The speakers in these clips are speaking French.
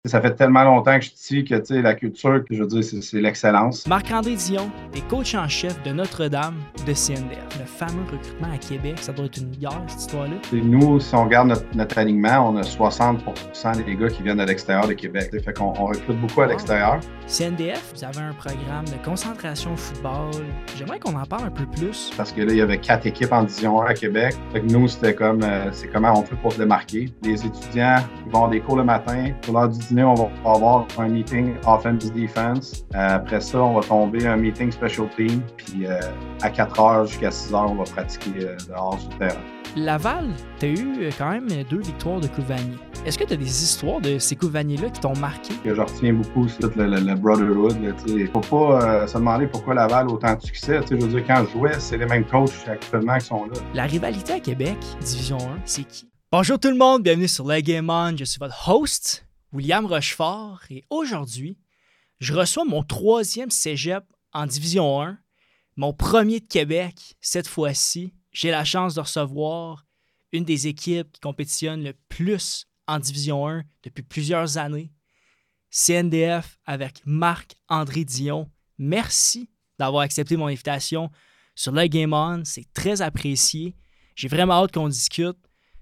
Ça fait tellement longtemps que je suis ici que la culture, je veux dire, c'est l'excellence. Marc-André Dion est coach en chef de Notre-Dame de CNDF. Le fameux recrutement à Québec, ça doit être une guerre, cette histoire-là. Nous, si on regarde notre alignement, on a 60% des gars qui viennent de l'extérieur de Québec. Fait qu'on recrute beaucoup à l'extérieur. CNDF, vous avez un programme de concentration au football. J'aimerais qu'on en parle un peu plus. Parce que là, il y avait 4 équipes en Division 1 à Québec. Fait que nous, c'était comme, c'est comment on fait pour se démarquer. Les étudiants, ils vont avoir des cours le matin. Pour l'heure du dîner, on va avoir un meeting offense-defense. Après ça, on va tomber un meeting special team. Puis à 4 heures jusqu'à 6 heures, on va pratiquer dehors sur le terrain. Laval, tu as eu quand même 2 victoires de Coupe Vanier. Est-ce que tu as des histoires de ces Coupe Vanier-là qui t'ont marqué? Je retiens beaucoup, c'est tout le brotherhood. Il ne faut pas se demander pourquoi Laval a autant de succès. Je veux dire, quand je jouais, c'est les mêmes coachs actuellement qui sont là. La rivalité à Québec, Division 1, c'est qui? Bonjour tout le monde, bienvenue sur Le Game On. Je suis votre host, William Rochefort, et aujourd'hui, je reçois mon 3e cégep en Division 1, mon premier de Québec cette fois-ci. J'ai la chance de recevoir une des équipes qui compétitionne le plus en Division 1 depuis plusieurs années, CNDF avec Marc-André Dion. Merci d'avoir accepté mon invitation sur Le Game On. C'est très apprécié. J'ai vraiment hâte qu'on discute.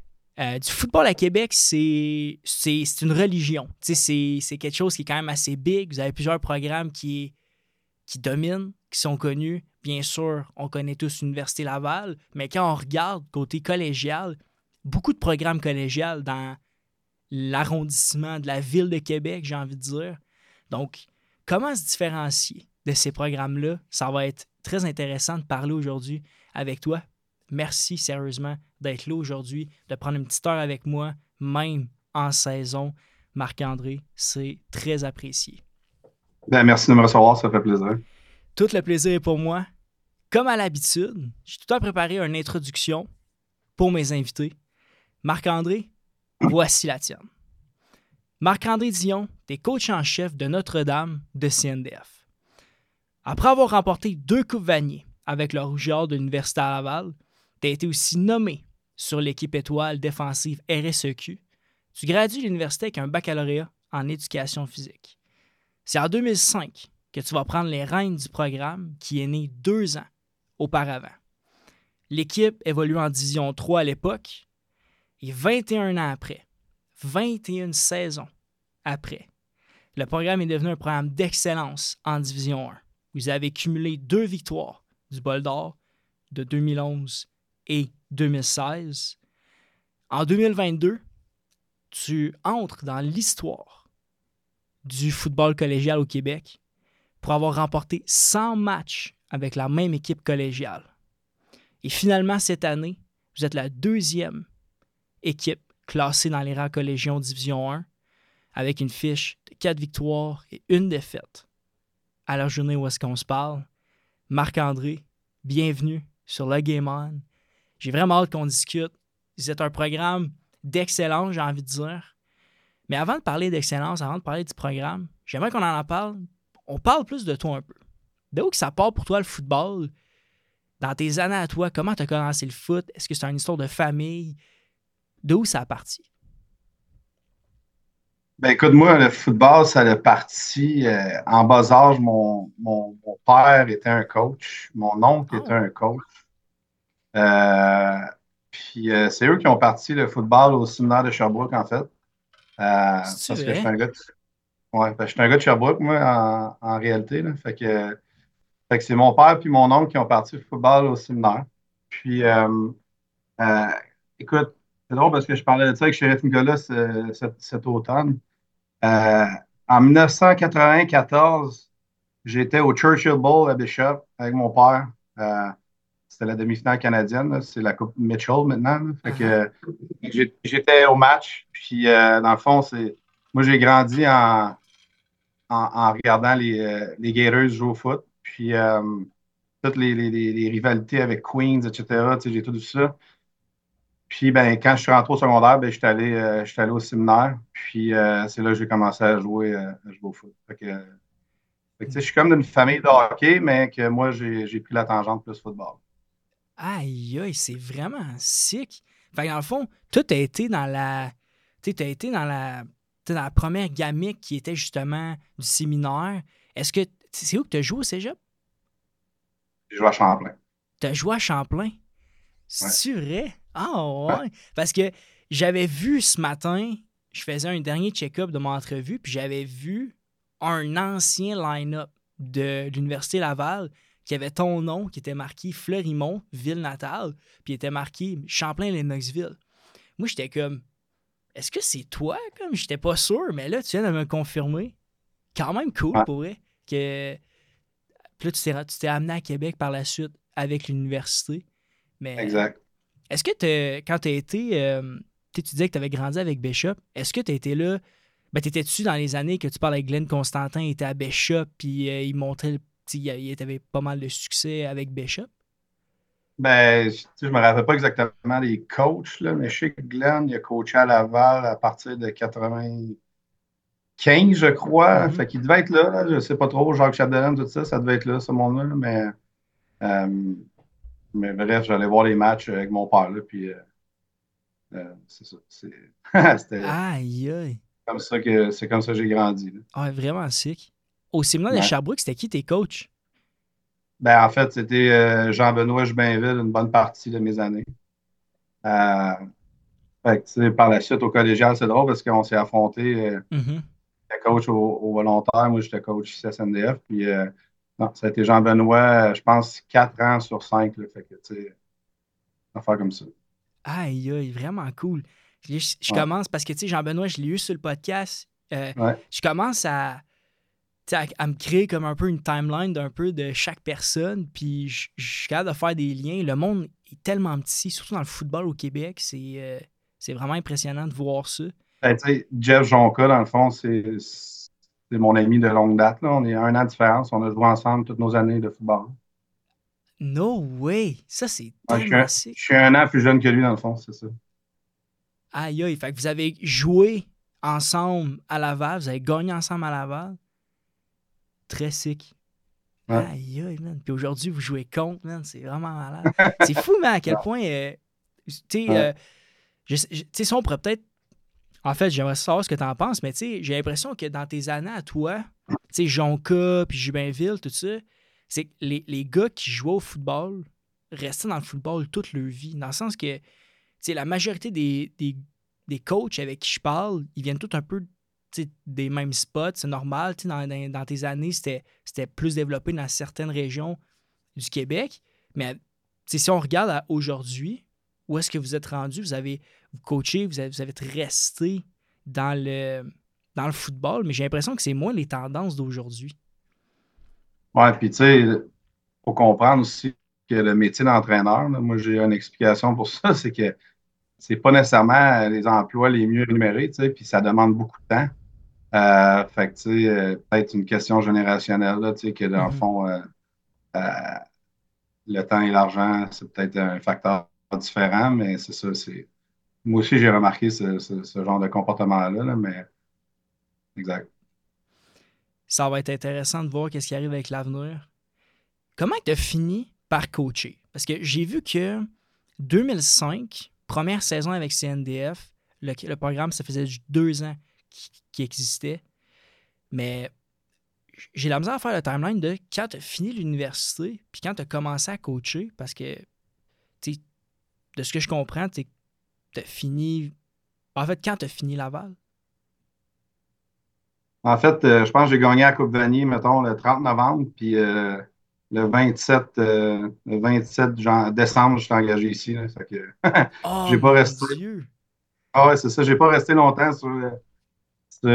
Du football à Québec, c'est une religion. C'est quelque chose qui est quand même assez big. Vous avez plusieurs programmes qui dominent, qui sont connus. Bien sûr, on connaît tous l'Université Laval, mais quand on regarde côté collégial, beaucoup de programmes collégiaux dans l'arrondissement de la ville de Québec, j'ai envie de dire. Donc, comment se différencier de ces programmes-là? Ça va être très intéressant de parler aujourd'hui avec toi. Merci sérieusement d'être là aujourd'hui, de prendre une petite heure avec moi, même en saison. Marc-André, c'est très apprécié. Ben, merci de me recevoir, ça fait plaisir. Tout le plaisir est pour moi. Comme à l'habitude, j'ai tout le temps préparé une introduction pour mes invités. Marc-André, voici la tienne. Marc-André Dion, t'es coach en chef de Notre-Dame de CNDF. Après avoir remporté 2 Coupes Vanier avec le Rouge et Or de l'Université à Laval, t'as été aussi nommé sur l'équipe étoile défensive RSEQ. Tu gradues l'université avec un baccalauréat en éducation physique. C'est en 2005 que tu vas prendre les rênes du programme qui est né 2 ans auparavant. L'équipe évolue en Division 3 à l'époque et 21 ans après, 21 saisons après, le programme est devenu un programme d'excellence en Division 1. Vous avez cumulé 2 victoires du Bol d'Or de 2011 et 2016. En 2022, tu entres dans l'histoire du football collégial au Québec pour avoir remporté 100 matchs avec la même équipe collégiale. Et finalement, cette année, vous êtes la 2e équipe classée dans les rangs collégiaux Division 1 avec une fiche de 4 victoires et 1 défaite. À la journée où est-ce qu'on se parle, Marc-André, bienvenue sur Le Game On. J'ai vraiment hâte qu'on discute. Vous êtes un programme d'excellence, j'ai envie de dire. Mais avant de parler d'excellence, avant de parler du programme, j'aimerais qu'on en parle. On parle plus de toi un peu. De où que ça part pour toi le football? Dans tes années à toi, comment tu as commencé le foot? Est-ce que c'est une histoire de famille? De où ça a parti? Ben écoute, moi, le football, ça a parti en bas âge. Mon père était un coach, mon oncle était un coach. Euh, Puis c'est eux qui ont parti le football au séminaire de Sherbrooke, en fait. Parce que je suis un gars je suis un gars de Sherbrooke, moi, en réalité. Là. Fait que c'est mon père puis mon oncle qui ont parti le football au séminaire. Puis, euh, écoute, c'est drôle parce que je parlais de ça avec Sheriff Nicolas cet automne. Euh, En 1994, j'étais au Churchill Bowl à Bishop avec mon père. C'était la demi-finale canadienne, là. C'est la Coupe Mitchell maintenant. Là. Fait que j'étais au match. Puis, dans le fond, moi, j'ai grandi en regardant les Gators jouer au foot. Puis, toutes les rivalités avec Queens, etc. Tu sais, j'ai tout vu ça. Puis, ben, quand je suis rentré au secondaire, ben, j'étais allé au séminaire. Puis, c'est là que j'ai commencé à jouer au foot. Tu sais, je suis comme d'une famille de hockey, mais que moi, j'ai pris la tangente plus football. Aïe, aïe, c'est vraiment sick. Fait que dans le fond, toi, t'as été dans la. Tu sais, dans la première gamique qui était justement du séminaire. Est-ce que c'est où que tu as joué au cégep? J'ai joué à Champlain. Tu as joué à Champlain? Ouais. C'est vrai? Ah Ouais. ouais. Parce que j'avais vu ce matin, je faisais un dernier check-up de mon entrevue, puis j'avais vu un ancien line-up de l'Université Laval qui avait ton nom, qui était marqué Fleurimont, ville natale, puis il était marqué Champlain-Lennoxville. Moi, j'étais comme, est-ce que c'est toi? Comme, j'étais pas sûr, mais là, tu viens de me confirmer. Quand même cool, Ouais. pour vrai. Que... Puis là, tu t'es amené à Québec par la suite avec l'université. Mais Exact. est-ce que quand tu as été. Tu disais que tu avais grandi avec Bishop. Est-ce que tu étais là. Ben, t'étais-tu dans les années que tu parles avec Glenn Constantin, il était à Bishop, puis il montrait le petit. Il avait pas mal de succès avec Bishop? Ben, je me rappelle pas exactement les coachs, là, mais je sais que Glenn, il a coaché à Laval à partir de 95, je crois. Mhm. Fait qu'il devait être là, je sais pas trop. Jacques Chapdelaine, tout ça, ça devait être là, ce monde-là. Euh, mais bref, j'allais voir les matchs avec mon père, là, puis c'est ça. C'était Aïe, aïe. c'est comme ça que j'ai grandi, là. Ah, vraiment sick. Au séminaire de Ouais. Sherbrooke, c'était qui tes coachs? Ben, en fait, c'était Jean-Benoît Jubinville une bonne partie de mes années. Euh, Fait que, tu sais, par la suite, au collégial, c'est drôle parce qu'on s'est affrontés. Mhm. J'étais coach au volontaire, moi j'étais coach ici à SNDF. Puis non, ça a été Jean-Benoît, je pense, 4 ans sur 5. Là, fait que, tu sais, affaire comme ça. Aïe, aïe, vraiment cool. Je Ouais. commence, parce que, tu sais, Jean-Benoît, je l'ai eu sur le podcast. Ouais. Je commence tu sais, à me créer comme un peu une timeline d'un peu de chaque personne, puis je suis capable de faire des liens. Le monde est tellement petit, surtout dans le football au Québec. C'est vraiment impressionnant de voir ça. Ben, tu sais, Jeff Jonca, dans le fond, c'est mon ami de longue date. Là. On est 1 an de différence. On a joué ensemble toutes nos années de football. No way! Ça, c'est Ouais, tellement sick. je suis 1 an plus jeune que lui, dans le fond, c'est ça. Aïe, aïe. Fait que vous avez joué ensemble à Laval, vous avez gagné ensemble à Laval. Très sick. Ouais. Aïe, aïe, man. Puis aujourd'hui, vous jouez contre, man. C'est vraiment malade. C'est fou, man, à quel point. Tu sais, Ouais. tu sais, ça, on pourrait peut-être. En fait, j'aimerais savoir ce que tu en penses, mais tu sais, j'ai l'impression que dans tes années à toi, tu sais, Jonca, puis Jubinville, tout ça, c'est que les gars qui jouaient au football restaient dans le football toute leur vie. Dans le sens que, tu sais, la majorité des coachs avec qui je parle, ils viennent tous un peu, tu sais, des mêmes spots. C'est normal. Tu sais, dans tes années, c'était plus développé dans certaines régions du Québec. Mais tu sais, si on regarde aujourd'hui, où est-ce que vous êtes rendu? Vous coachez, vous avez resté dans le football, mais j'ai l'impression que c'est moins les tendances d'aujourd'hui. Ouais, puis tu sais, faut comprendre aussi que le métier d'entraîneur, là, moi j'ai une explication pour ça, c'est que c'est pas nécessairement les emplois les mieux rémunérés, tu sais, puis ça demande beaucoup de temps. Fait que, tu sais, peut-être une question générationnelle, là, tu sais, que dans le Mhm. fond, euh, le temps et l'argent, c'est peut-être un facteur différent, mais c'est ça, moi aussi, j'ai remarqué ce genre de comportement-là, là, mais exact. Ça va être intéressant de voir qu'est-ce qui arrive avec l'avenir. Comment tu as fini par coacher? Parce que j'ai vu que 2005, première saison avec CNDF, le programme, ça faisait 2 ans qu'il existait, mais j'ai la misère à faire le timeline de quand tu as fini l'université puis quand tu as commencé à coacher, parce que, tu sais, de ce que je comprends, tu as fini. En fait, quand tu as fini Laval? En fait, je pense que j'ai gagné la Coupe Vanier, mettons, le 30 novembre, puis le 27 décembre, je suis engagé ici, là, fait que Oh j'ai pas mon resté. Dieu! Ah ouais, c'est ça, j'ai pas resté longtemps sur,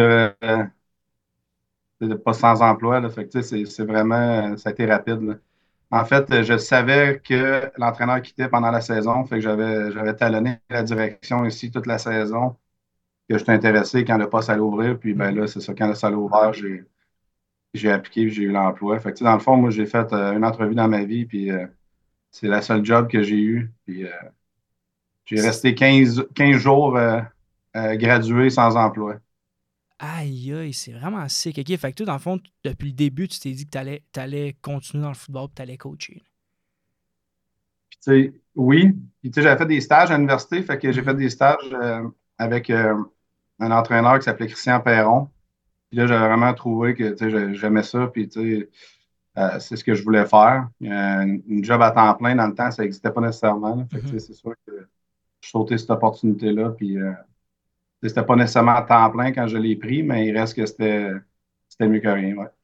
pas sans emploi, là, fait que, tu sais, c'est vraiment, ça a été rapide, là. En fait, je savais que l'entraîneur quittait pendant la saison, fait que j'avais talonné la direction ici toute la saison, que j'étais intéressé quand le poste allait ouvrir, puis ben Mhm. là, c'est ça, quand le salle a ouvert, j'ai appliqué, puis j'ai eu l'emploi. Fait que, tu sais, dans le fond, moi, j'ai fait une entrevue dans ma vie, puis c'est la seule job que j'ai eue, puis j'ai resté 15 jours gradué sans emploi. Aïe, aïe, c'est vraiment sick. OK, fait que toi, dans le fond, depuis le début, tu t'es dit que tu allais continuer dans le football et tu allais coacher. Puis, tu sais, oui, puis tu sais, j'avais fait des stages à l'université, fait que j'ai fait Mhm. des stages avec un entraîneur qui s'appelait Christian Perron. Puis là, j'avais vraiment trouvé que j'aimais ça. Puis c'est ce que je voulais faire. Une job à temps plein dans le temps, ça n'existait pas nécessairement. Là. Fait que Mhm. c'est sûr que je sautais cette opportunité-là. Puis c'était pas nécessairement à temps plein quand je l'ai pris, mais il reste que c'était mieux que rien. Ouais.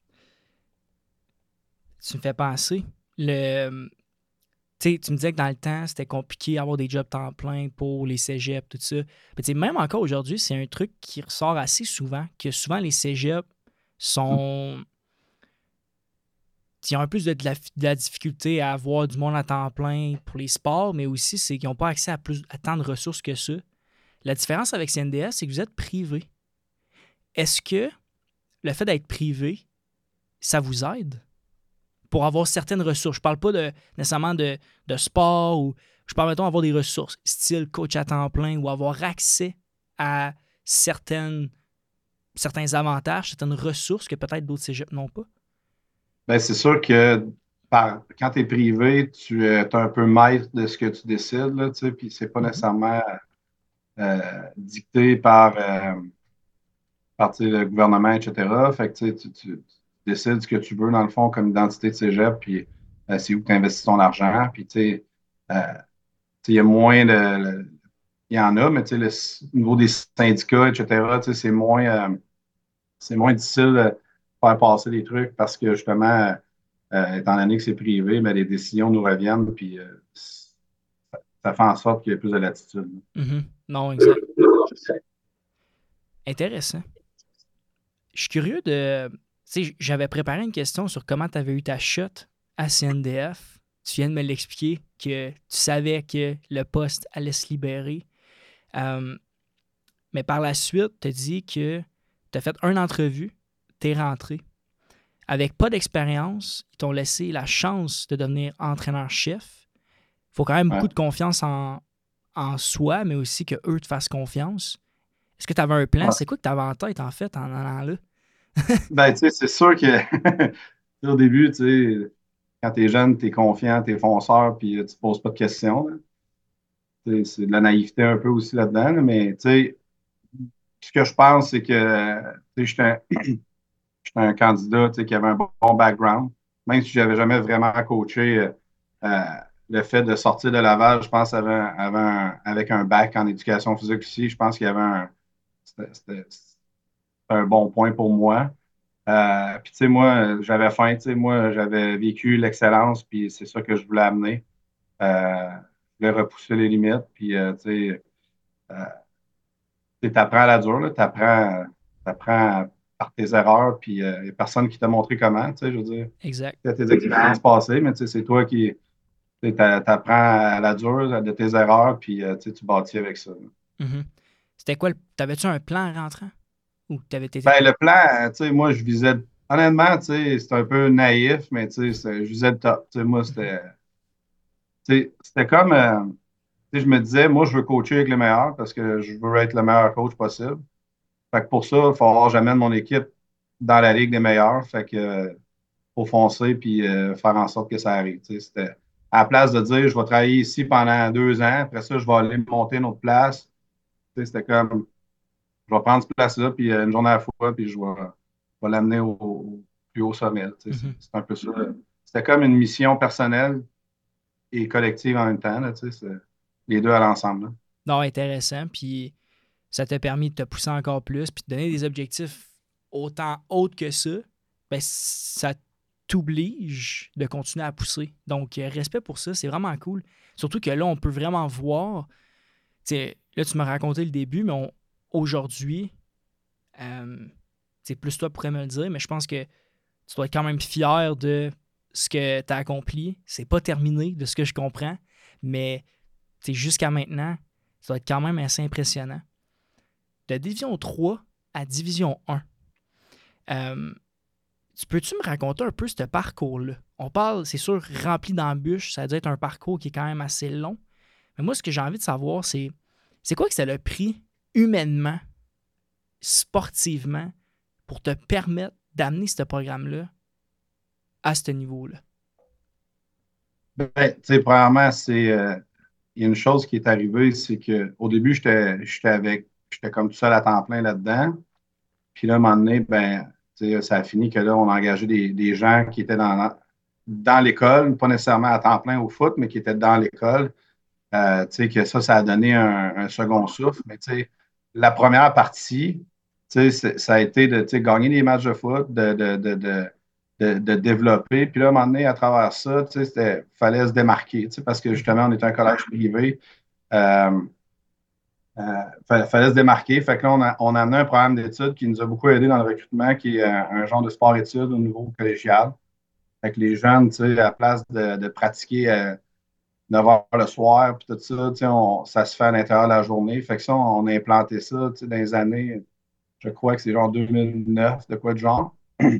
Tu me fais penser. Tu me disais que dans le temps, c'était compliqué d'avoir des jobs temps plein pour les cégeps, tout ça. Mais même encore aujourd'hui, c'est un truc qui ressort assez souvent, que souvent les cégeps sont. Ils ont un peu de la difficulté à avoir du monde à temps plein pour les sports, mais aussi c'est qu'ils n'ont pas accès à tant de ressources que ça. La différence avec CNDS, c'est que vous êtes privé. Est-ce que le fait d'être privé, ça vous aide pour avoir certaines ressources? Je parle pas nécessairement de sport ou je parle, mettons, avoir des ressources, style coach à temps plein ou avoir accès à certains avantages, certaines ressources que peut-être d'autres cégeps n'ont pas. Ben, c'est sûr que quand tu es privé, tu es un peu maître de ce que tu décides, là, tu sais, puis c'est pas Mhm. nécessairement dicté par le gouvernement, etc. Fait que tu décides ce que tu veux, dans le fond, comme identité de cégep, puis c'est où tu investis ton argent. Puis, euh, il y a moins de. Il y en a, mais au niveau des syndicats, etc., c'est moins difficile de faire passer les trucs parce que justement, étant donné que c'est privé, mais les décisions nous reviennent, puis ça fait en sorte qu'il y a plus de latitude. Mhm. Non, exact. Intéressant. Je suis curieux de. Tu sais, j'avais préparé une question sur comment tu avais eu ta shot à CNDF. Tu viens de me l'expliquer que tu savais que le poste allait se libérer. Euh, mais par la suite, tu as dit que tu as fait une entrevue, tu es rentré. Avec pas d'expérience, ils t'ont laissé la chance de devenir entraîneur-chef. Il faut quand même beaucoup Ouais. de confiance en soi, mais aussi qu'eux te fassent confiance. Est-ce que tu avais un plan? Ouais. C'est quoi que tu avais en tête, en fait, en allant là? Ben, c'est sûr que au début, quand tu es jeune, tu es confiant, tu es fonceur, puis tu te poses pas de questions. Là. C'est de la naïveté un peu aussi là-dedans, là, mais ce que je pense, c'est que j'étais un candidat qui avait un bon background. Même si je n'avais jamais vraiment coaché, euh, le fait de sortir de Laval, je pense, avec un bac en éducation physique aussi, je pense qu'il y avait c'était un bon point pour moi. Puis, moi, j'avais faim, moi, j'avais vécu l'excellence, puis c'est ça que je voulais amener. Je voulais repousser les limites, puis, euh, tu apprends à la dure, tu apprends par tes erreurs, puis il n'y a personne qui t'a montré comment, je veux dire. Exact. Tu as tes expériences passées, mais c'est toi qui apprends à la dure de tes erreurs, puis tu bâtis avec ça. Mhm. C'était quoi? T'avais-tu un plan en rentrant? Ou t'avais été. Ben, le plan, moi, je visais, honnêtement, c'est un peu naïf, mais je visais le top. Moi, Mhm. c'était comme, je me disais, moi, je veux coacher avec les meilleurs parce que je veux être le meilleur coach possible. Fait que pour ça, il faut avoir que j'amène mon équipe dans la ligue des meilleurs. Fait que, faut foncer puis faire en sorte que ça arrive. C'était à la place de dire, je vais travailler ici pendant 2 ans, après ça, je vais aller monter une autre place. C'était comme, je vais prendre cette place-là, puis une journée à la fois, puis je vais l'amener au plus haut sommet. Mhm. C'est un peu ça. C'était comme une mission personnelle et collective en même temps. Là, les deux à l'ensemble. Là. Non, intéressant. Puis ça t'a permis de te pousser encore plus, puis de donner des objectifs autant hauts que ça. Ben, ça t'oblige de continuer à pousser. Donc, respect pour ça, c'est vraiment cool. Surtout que là, on peut vraiment voir. Là, tu m'as raconté le début, mais aujourd'hui, plus toi pourrais me le dire, mais je pense que tu dois être quand même fier de ce que tu as accompli. C'est pas terminé de ce que je comprends, mais jusqu'à maintenant, ça doit être quand même assez impressionnant. De Division 3 à Division 1, euh, tu peux-tu me raconter un peu ce parcours-là? On parle, c'est sûr, rempli d'embûches, ça doit être un parcours qui est quand même assez long. Mais moi, ce que j'ai envie de savoir, c'est quoi que ça l'a pris humainement, sportivement, pour te permettre d'amener ce programme-là à ce niveau-là? Ben, premièrement, il y a une chose qui est arrivée, c'est qu'au début, j'étais avec j'étais comme tout seul à temps plein là-dedans. Puis là, à un moment donné, ben, tu sais, ça a fini que là, on a engagé des gens qui étaient dans l'école, pas nécessairement à temps plein au foot, mais qui étaient dans l'école. Tu sais, que ça a donné un second souffle. Mais tu sais, la première partie, tu sais, ça a été de tu sais, gagner des matchs de foot, de développer. Puis là, à un moment donné, à travers ça, tu sais, fallait se démarquer, tu sais, parce que justement, on était un collège privé. Euh, fallait se démarquer. Fait que là, on a amené un programme d'études qui nous a beaucoup aidé dans le recrutement, qui est un genre de sport-études au niveau collégial. Fait que les jeunes, tu sais, à la place de pratiquer 9 heures le soir, puis tout ça, tu sais, ça se fait à l'intérieur de la journée. Fait que ça, on a implanté ça, tu sais, dans les années, je crois que c'est genre 2009, de quoi de genre.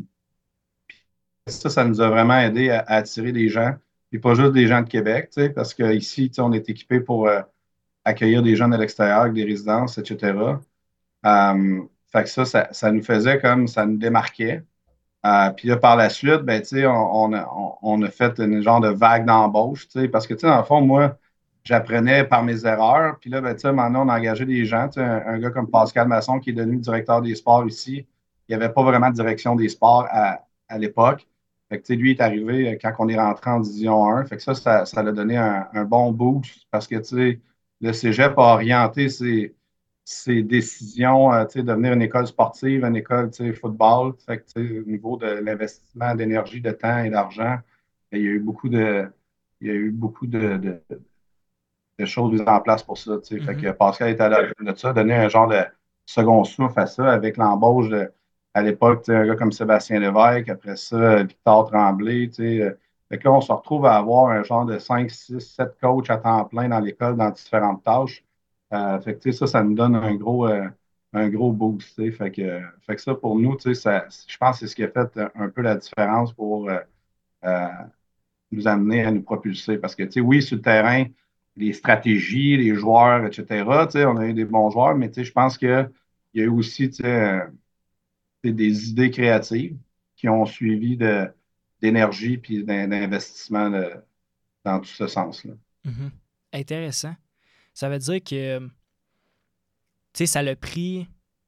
Ça nous a vraiment aidé à attirer des gens, et pas juste des gens de Québec, tu sais, parce qu'ici, tu sais, on est équipé pour accueillir des gens de l'extérieur avec des résidences, etc. Fait que ça nous faisait comme, ça nous démarquait. Puis là, par la suite, ben, tu sais, on a fait une genre de vague d'embauche, tu sais, parce que, tu sais, dans le fond, moi, j'apprenais par mes erreurs. Puis là, ben, tu sais, maintenant, on a engagé des gens, tu sais, un gars comme Pascal Masson, qui est devenu directeur des sports ici. Il n'y avait pas vraiment de direction des sports à l'époque. Fait que, tu sais, lui est arrivé quand on est rentré en Division 1. Fait que ça l'a donné un bon boost parce que, tu sais, le cégep a orienté ses décisions, tu sais, devenir une école sportive, une école, tu sais, football. Fait que, tu sais, au niveau de l'investissement d'énergie, de temps et d'argent, il y a eu beaucoup de choses mises en place pour ça, tu sais. Fait que Mhm. Pascal est à l'origine de ça, donner un genre de second souffle à ça avec l'embauche à l'époque, tu sais, un gars comme Sébastien Lévesque, après ça, Victor Tremblay, tu sais. Fait que là, on se retrouve à avoir un genre de 5 6 7 coachs à temps plein dans l'école dans différentes tâches. Fait que, tu sais, ça nous donne un gros boost, tu sais. Fait que ça, pour nous, tu sais, je pense que c'est ce qui a fait un peu la différence pour euh, nous amener à nous propulser. Parce que, tu sais, oui, sur le terrain, les stratégies, les joueurs, etc., tu sais, on a eu des bons joueurs, mais tu sais, je pense qu'il y a eu aussi, tu sais, des idées créatives qui ont suivi d'énergie puis d'investissement dans tout ce sens-là. Mhm. Intéressant. Ça veut dire que, tu sais, ça l'a pris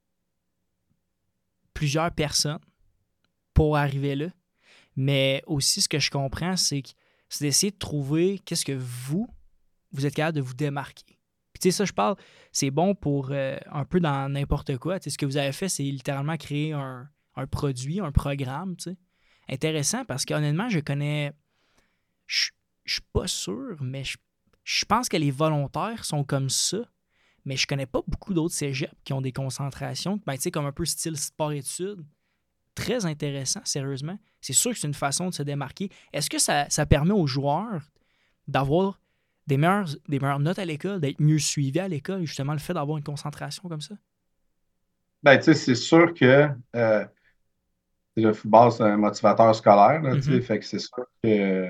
plusieurs personnes pour arriver là. Mais aussi, ce que je comprends, c'est d'essayer de trouver qu'est-ce que vous êtes capable de vous démarquer. Puis tu sais, ça, je parle, c'est bon pour un peu dans n'importe quoi. Tu sais, ce que vous avez fait, c'est littéralement créer un produit, un programme, tu sais. Intéressant parce qu'honnêtement, je je suis pas sûr, mais je pense que les volontaires sont comme ça, mais je connais pas beaucoup d'autres cégeps qui ont des concentrations, ben, tu sais, comme un peu style sport-études. Très intéressant, sérieusement. C'est sûr que c'est une façon de se démarquer. Est-ce que ça permet aux joueurs d'avoir des meilleures notes à l'école, d'être mieux suivis à l'école, justement, le fait d'avoir une concentration comme ça? Ben, tu sais, c'est sûr que le football, c'est un motivateur scolaire, là, tu sais, Mhm. fait que c'est sûr que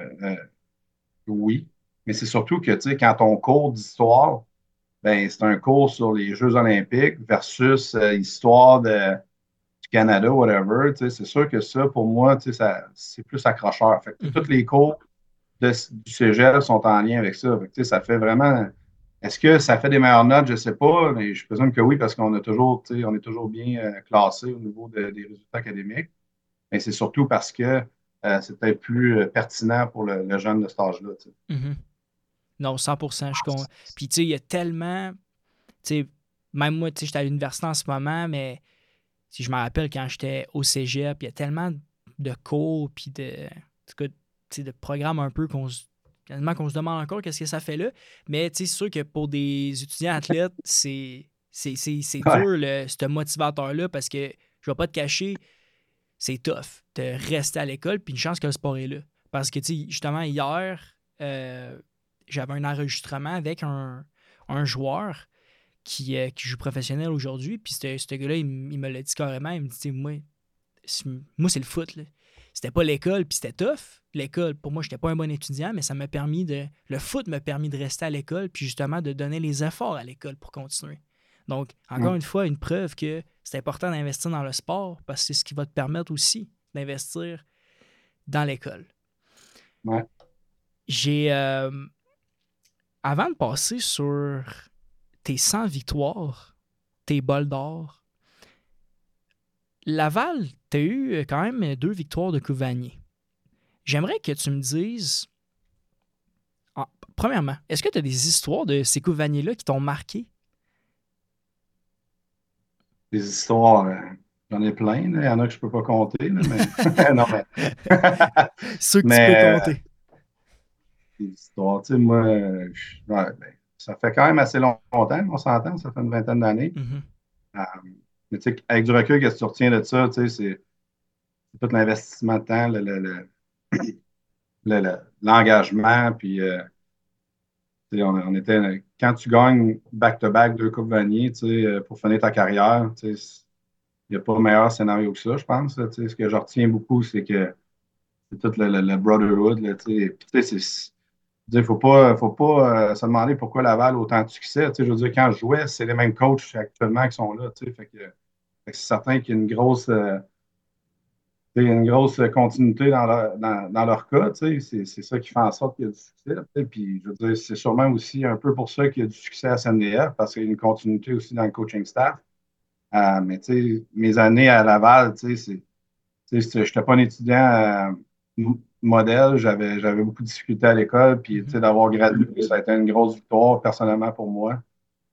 oui. Mais c'est surtout que, tu sais, quand on cours d'histoire, ben, c'est un cours sur les Jeux olympiques versus histoire du Canada, whatever. Tu sais, c'est sûr que ça, pour moi, tu sais, c'est plus accrocheur. Fait que, tu sais, tous Mhm. les cours du cégep sont en lien avec ça. Fait que, tu sais, ça fait vraiment. Est-ce que ça fait des meilleures notes? Je ne sais pas, mais je présume que oui, parce qu'on a toujours, tu sais, on est toujours bien classé au niveau des résultats académiques. Mais c'est surtout parce que c'est peut-être plus pertinent pour le jeune de cet âge-là. Tu sais. Mhm. Non, 100%. Puis, tu sais, il y a tellement. Tu sais, même moi, tu sais, j'étais à l'université en ce moment, mais si je me rappelle quand j'étais au cégep, il y a tellement de cours, puis en tout cas, tu sais, de programmes un peu quasiment qu'on se demande encore qu'est-ce que ça fait là. Mais tu sais, c'est sûr que pour des étudiants athlètes, c'est Ouais. dur, ce motivateur-là, parce que je vais pas te cacher, c'est tough de rester à l'école, puis une chance que le sport est là. Parce que, tu sais, justement, hier, j'avais un enregistrement avec un joueur qui joue professionnel aujourd'hui, puis ce gars-là, il me l'a dit carrément, il me dit, tu sais, moi c'est le foot, là. C'était pas l'école, puis c'était tough. L'école, pour moi, j'étais pas un bon étudiant, mais ça m'a permis de. Le foot m'a permis de rester à l'école, puis justement de donner les efforts à l'école pour continuer. Donc, encore Mm. une fois, une preuve que c'est important d'investir dans le sport parce que c'est ce qui va te permettre aussi d'investir dans l'école. Ouais. J'ai. Avant de passer sur tes 100 victoires, tes bols d'or. Laval, tu as eu quand même 2 victoires de Coupe Vanier. J'aimerais que tu me dises, premièrement, est-ce que tu as des histoires de ces Coupes Vanier-là qui t'ont marqué? Les histoires, j'en ai plein. Là. Il y en a que je peux pas compter. Là, mais... non, mais... Ceux que tu peux mais compter. les histoires, tu sais, moi, ouais, ben, ça fait quand même assez longtemps, on s'entend, ça fait une vingtaine d'années. Mhm. Mais tu sais, avec du recul, qu'est-ce que tu retiens de ça? Tu sais, c'est tout l'investissement de temps, l'engagement, puis tu sais, on était, quand tu gagnes back-to-back 2 Coupes Vanier, tu sais, pour finir ta carrière, tu sais, il n'y a pas meilleur scénario que ça, je pense. Là, tu sais, ce que je retiens beaucoup, c'est que c'est tout le brotherhood. Là, tu sais. Puis, tu sais, il ne faut pas se demander pourquoi Laval a autant de succès. Tu sais, je veux dire, quand je jouais, c'est les mêmes coachs actuellement qui sont là. Tu sais, fait que c'est certain qu'il y a une grosse continuité dans leur cas. Tu sais, c'est ça qui fait en sorte qu'il y a du succès. Tu sais. Puis, je veux dire, c'est sûrement aussi un peu pour ça qu'il y a du succès à SNDF, parce qu'il y a une continuité aussi dans le coaching staff. Mais tu sais, mes années à Laval, tu sais, je n'étais pas un étudiant modèle, j'avais beaucoup de difficultés à l'école, puis tu sais, Mhm. d'avoir gradué, ça a été une grosse victoire personnellement pour moi.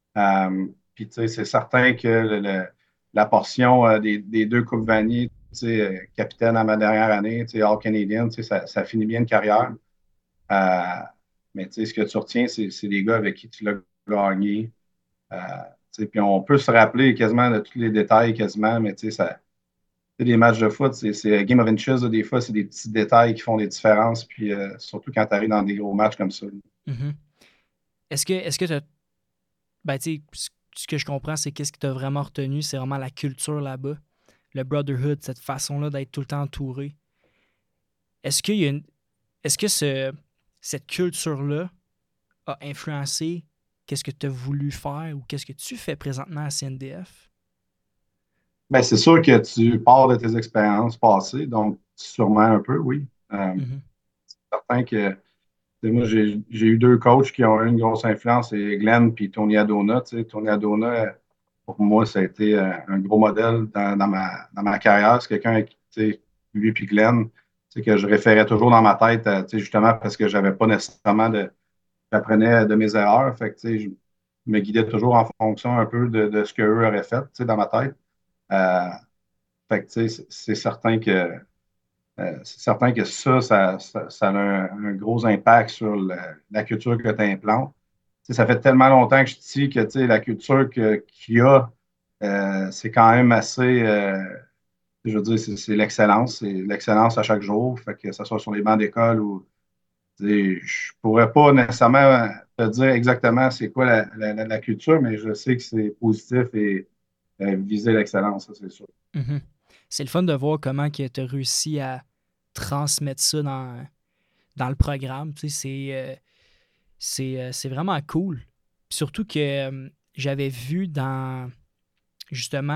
Puis tu sais, c'est certain que la portion des 2 Coupes Vanier, tu sais, capitaine à ma dernière année, tu sais, All-Canadian, tu sais, ça finit bien une carrière. Euh, mais tu sais, ce que tu retiens, c'est les gars avec qui tu l'as gagné. Euh, tu sais, puis on peut se rappeler quasiment de tous les détails, quasiment, mais tu sais, des matchs de foot, c'est Game of Inches, là, des fois, c'est des petits détails qui font des différences, puis surtout quand tu arrives dans des gros matchs comme ça. Mhm. Est-ce que tu as. Ben, tu sais, ce que je comprends, c'est qu'est-ce qui t'a vraiment retenu, c'est vraiment la culture là-bas, le brotherhood, cette façon-là d'être tout le temps entouré. Est-ce qu'il y a une. Est-ce que cette culture-là a influencé qu'est-ce que tu as voulu faire ou qu'est-ce que tu fais présentement à CNDF? Ben, c'est sûr que tu pars de tes expériences passées, donc sûrement un peu, oui. Mhm. Certain que tu sais, moi, j'ai eu 2 coachs qui ont eu une grosse influence, c'est Glenn puis Tony Adona. Tu sais, Tony Adona, pour moi, ça a été un gros modèle dans ma carrière. C'est quelqu'un avec, tu sais, lui puis Glenn, tu sais, que je référais toujours dans ma tête, tu sais, justement parce que j'avais pas nécessairement j'apprenais de mes erreurs. Fait que, tu sais, je me guidais toujours en fonction un peu de ce qu'eux auraient fait, tu sais, dans ma tête. Euh, fait que, tu sais, c'est certain que ça a un gros impact sur la culture que tu implantes. Tu sais, ça fait tellement longtemps que je dis que tu sais, la culture qu'il y a, c'est quand même assez, je veux dire, c'est l'excellence. C'est l'excellence à chaque jour. Fait que ce soit sur les bancs d'école ou tu sais, je pourrais pas nécessairement te dire exactement c'est quoi la culture, mais je sais que c'est positif et viser l'excellence, ça, c'est sûr. Mhm. C'est le fun de voir comment tu as réussi à transmettre ça dans le programme. Tu sais, c'est vraiment cool. Puis surtout que j'avais vu dans justement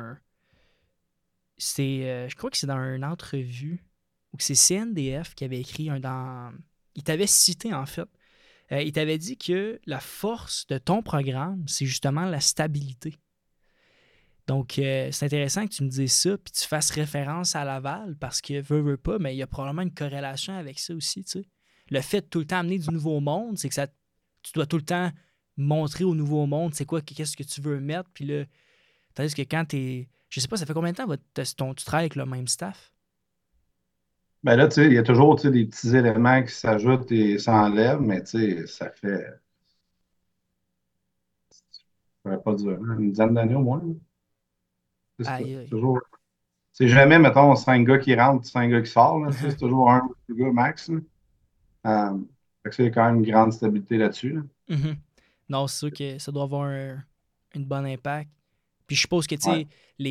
je crois que c'est dans une entrevue ou que c'est CNDF qui avait écrit il t'avait cité en fait. Il t'avait dit que la force de ton programme, c'est justement la stabilité. Donc, c'est intéressant que tu me dises ça, puis tu fasses référence à Laval, parce que, veux pas, mais il y a probablement une corrélation avec ça aussi, tu sais. Le fait de tout le temps amener du nouveau monde, c'est que tu dois tout le temps montrer au nouveau monde c'est quoi, qu'est-ce que tu veux mettre, puis là, tandis que quand t'es. Je sais pas, ça fait combien de temps tu travailles avec le même staff? Ben là, tu sais, il y a toujours, tu sais, des petits éléments qui s'ajoutent et s'enlèvent, mais tu sais, ça fait, je pourrais pas dire, une dizaine d'années au moins. Là. C'est ça. Aïe, aïe. Toujours. C'est jamais, mettons, 5 gars qui rentrent, 5 gars qui sortent. Là, tu sais, c'est toujours un ou 2 gars max. Là. Fait que c'est quand même une grande stabilité là-dessus. Là. Mhm. Non, c'est sûr que ça doit avoir une bonne impact. Puis je suppose que, tu Ouais. sais,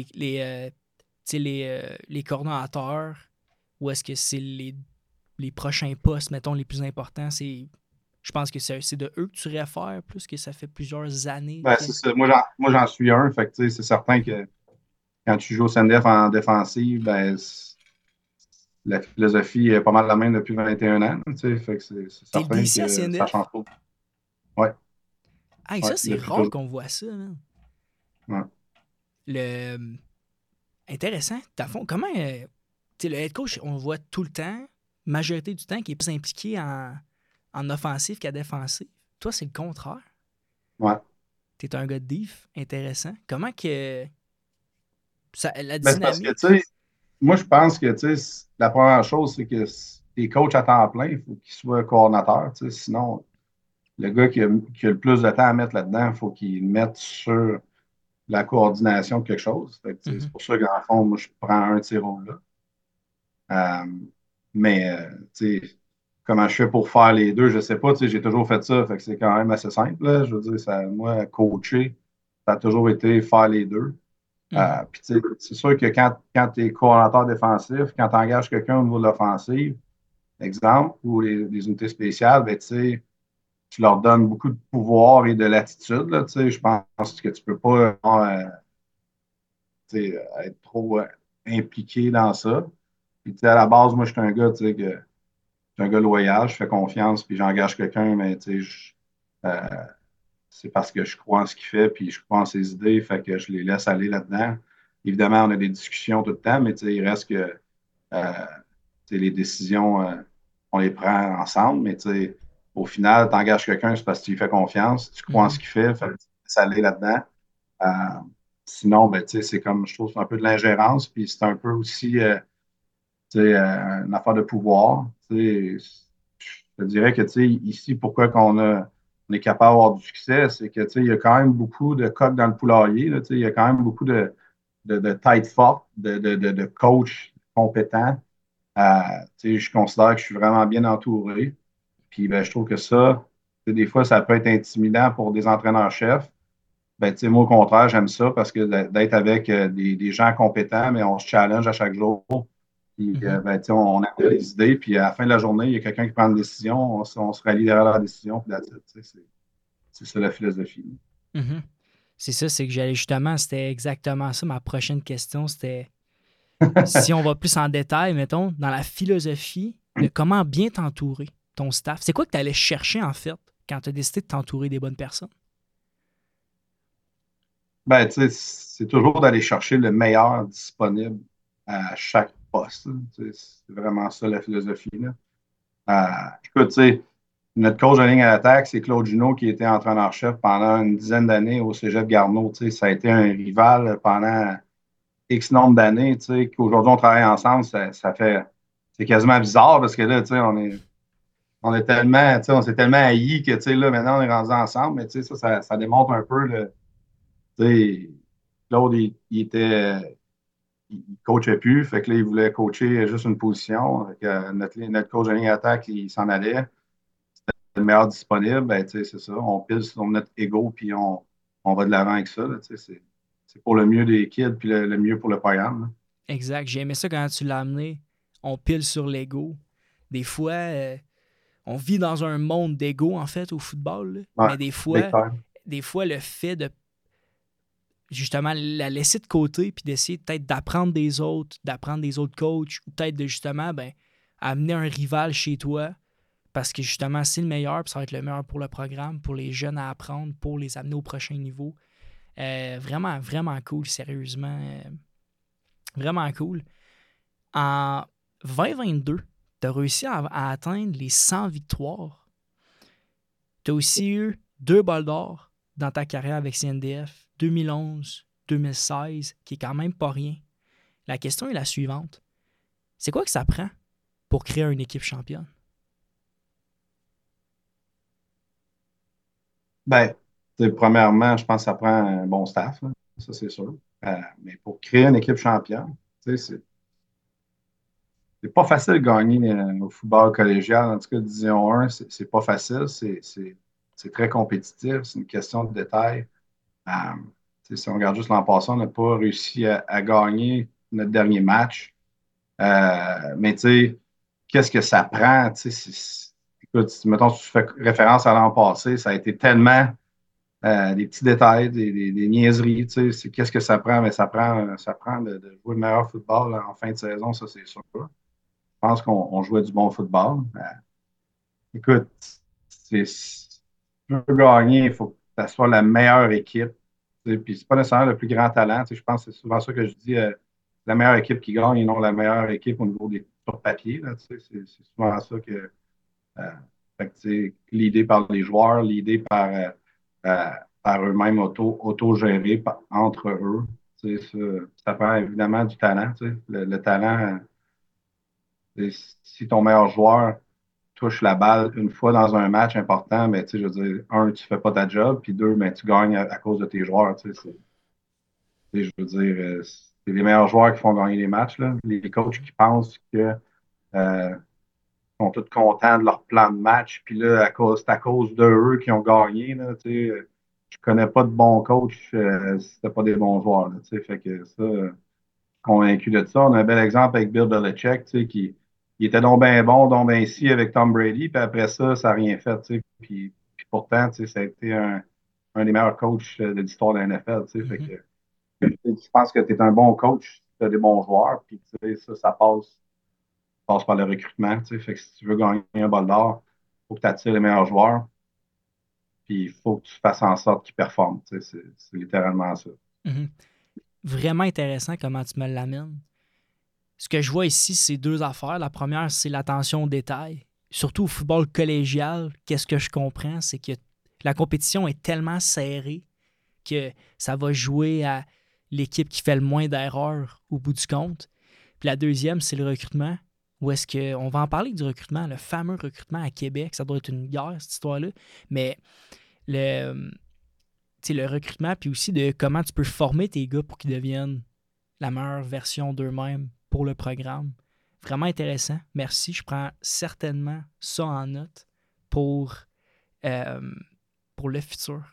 les coordonnateurs, ou est-ce que c'est les prochains postes, mettons, les plus importants, je pense que c'est de eux que tu réfères, plus que ça fait plusieurs années Ben, que. c'est ça. Moi, j'en suis un. Fait que, tu sais, c'est certain que quand tu joues au CNDF en défensive, ben, la philosophie est pas mal la même depuis 21 ans. Tu sais, fait que c'est T'es le certain DC à que ça CNDF? change pas. Ouais, Ah, et ouais, ça, c'est depuis rare toujours. qu'on voit ça, man. Ouais. Le... Intéressant. Dans le fond, comment... tu sais, le head coach, on le voit tout le temps, majorité du temps, qui est plus impliqué en offensif qu'à défensif. Toi, c'est le contraire. Ouais. Tu es un gars de diff. Intéressant. Comment que... la Ben, c'est parce que, tu dynamique... sais, moi, je pense que, tu sais, la première chose, c'est que les coachs à temps plein, il faut qu'ils soient coordonnateurs, tu sais, sinon, le gars qui a le plus de temps à mettre là-dedans, il faut qu'il le mette sur la coordination de quelque chose. Fait que, tu sais, c'est Mhm, pour ça qu'en fond, moi, je prends un de ces rôles-là. Euh, mais, tu sais, comment je fais pour faire les deux, je sais pas, tu sais, j'ai toujours fait ça, fait que c'est quand même assez simple, là. Je veux dire, ça, moi, coacher, ça a toujours été faire les deux. mhm, Puis, tu sais, c'est sûr que quand tu es coordonnateur défensif, quand tu engages quelqu'un au niveau de l'offensive, exemple, ou les unités spéciales, ben, tu sais, tu leur donnes beaucoup de pouvoir et de latitude, là, tu sais. Je pense que tu peux pas tu sais, être trop impliqué dans ça. Puis, tu sais, à la base, moi, je suis un gars, tu sais, je suis un gars loyal, je fais confiance, puis j'engage quelqu'un, mais tu sais, euh, c'est parce que je crois en ce qu'il fait, puis je crois en ses idées, fait que je les laisse aller là-dedans. Évidemment, on a des discussions tout le temps, mais tu sais, il reste que euh, tu sais, les décisions, on les prend ensemble, mais tu sais, au final, tu engages quelqu'un, c'est parce que tu lui fais confiance, tu crois en ce mhm, qu'il fait que tu laisses aller là-dedans. Euh, Sinon, ben, tu sais, c'est comme, je trouve, c'est un peu de l'ingérence, puis c'est un peu aussi tu sais, une affaire de pouvoir. Tu sais, je te dirais que tu sais, ici, pourquoi on est capable d'avoir du succès, c'est que tu sais, il y a quand même beaucoup de coqs dans le poulailler. Là, tu sais, il y a quand même beaucoup de têtes fortes, de coachs compétents. Euh, tu sais, je considère que je suis vraiment bien entouré. Puis ben, je trouve que ça, tu sais, des fois, ça peut être intimidant pour des entraîneurs-chefs. Ben, tu sais, moi, au contraire, j'aime ça parce que d'être avec des gens compétents, mais on se challenge à chaque jour. Puis, mhm. ben, tu sais, on a des idées. Puis, à la fin de la journée, il y a quelqu'un qui prend une décision. On se rallie derrière la décision. Puis, that's it, tu sais, c'est ça la philosophie. Mhm. C'est ça, c'est que j'allais justement, c'était exactement ça. Ma prochaine question, c'était si on va plus en détail, mettons, dans la philosophie de comment bien t'entourer, ton staff. C'est quoi que tu allais chercher, en fait, quand tu as décidé de t'entourer des bonnes personnes? Ben, tu sais, c'est toujours d'aller chercher le meilleur disponible à chaque poste, là. Tu sais, c'est vraiment ça la philosophie, là. Écoute, tu sais, notre coach de ligne à l'attaque, c'est Claude Junot qui était entraîneur-chef pendant une dizaine d'années au Cégep Garneau. Tu sais, ça a été un rival pendant X nombre d'années. Tu sais, qu'aujourd'hui on travaille ensemble, ça fait. C'est quasiment bizarre parce que là, tu sais, on est tellement, tu sais, on s'est tellement haïs que, tu sais, là, maintenant, on est rendu ensemble. Mais, tu sais, ça démontre un peu, tu sais, Claude, il coachait plus. Fait que là, il voulait coacher juste une position. Fait que, notre coach de ligne d'attaque, il s'en allait. Le meilleur disponible, ben, tu sais, c'est ça. On pile sur notre ego, puis on va de l'avant avec ça, là, tu sais, c'est pour le mieux des kids, puis le mieux pour le programme, là. Exact. J'ai aimé ça quand tu l'as amené. On pile sur l'ego. Des fois, on vit dans un monde d'ego, en fait, au football. Là. Ouais, Mais big time. des fois, le fait de justement la laisser de côté puis d'essayer peut-être d'apprendre des autres coachs, ou peut-être de justement ben, amener un rival chez toi parce que justement c'est le meilleur, puis ça va être le meilleur pour le programme, pour les jeunes à apprendre, pour les amener au prochain niveau. Vraiment, vraiment cool, sérieusement. Vraiment cool. En 2022, tu as réussi à atteindre les 100 victoires. Tu as aussi eu 2 balles d'or dans ta carrière avec CNDF, 2011, 2016, qui est quand même pas rien. La question est la suivante. C'est quoi que ça prend pour créer une équipe championne? Ben, tu sais, premièrement, je pense que ça prend un bon staff, là. Ça, c'est sûr. Mais pour créer une équipe championne, tu sais, c'est pas facile de gagner au football collégial. En tout cas, Division 1, c'est pas facile. C'est très compétitif. C'est une question de détail. Euh, tu sais, si on regarde juste l'an passé, on n'a pas réussi à gagner notre dernier match. Mais tu sais, qu'est-ce que ça prend? Tu sais, écoute, mettons, si tu fais référence à l'an passé, ça a été tellement des petits détails, des niaiseries. Tu sais, qu'est-ce que ça prend? Mais ça prend de jouer le meilleur football là, en fin de saison, ça c'est sûr. Je pense qu'on jouait du bon football. Écoute, si tu veux gagner, il faut que ça soit la meilleure équipe Puis c'est pas nécessairement le plus grand talent. Je pense que c'est souvent ça que je dis, la meilleure équipe qui gagne et non la meilleure équipe au niveau des sur papier. C'est souvent ça que, fait que, l'idée par les joueurs, l'idée euh, par eux-mêmes auto-gérés entre eux. Ça, ça prend évidemment du talent. Le talent, si ton meilleur joueur touche la balle une fois dans un match important, mais je veux dire, un, tu fais pas ta job, puis deux, mais tu gagnes à cause de tes joueurs. Je veux dire, c'est les meilleurs joueurs qui font gagner les matchs. Là. Les coachs qui pensent que sont tous contents de leur plan de match, puis là, c'est à cause d'eux qui ont gagné. Là, je connais pas de bons coachs si c'était pas des bons joueurs. Là, fait que ça, convaincu de ça. On a un bel exemple avec Bill Belichick, il était donc bien bon, donc bien si avec Tom Brady, puis après ça, ça n'a rien fait. Puis pourtant, ça a été un des meilleurs coachs de l'histoire de la NFL. Fait que, je pense que tu es un bon coach, tu as des bons joueurs, puis ça passe par le recrutement. Fait que si tu veux gagner un bol d'or, il faut que tu attires les meilleurs joueurs, puis il faut que tu fasses en sorte qu'ils performent. C'est littéralement ça. Mhm. Vraiment intéressant comment tu me l'amènes. Ce que je vois ici, c'est deux affaires. La première, c'est l'attention aux détails. Surtout au football collégial, qu'est-ce que je comprends, c'est que la compétition est tellement serrée que ça va jouer à l'équipe qui fait le moins d'erreurs au bout du compte. Puis la deuxième, c'est le recrutement. Où est-ce qu'on va en parler du recrutement, le fameux recrutement à Québec. Ça doit être une guerre, cette histoire-là. Mais le recrutement, puis aussi de comment tu peux former tes gars pour qu'ils deviennent la meilleure version d'eux-mêmes pour le programme. Vraiment intéressant. Merci. Je prends certainement ça en note pour, le futur.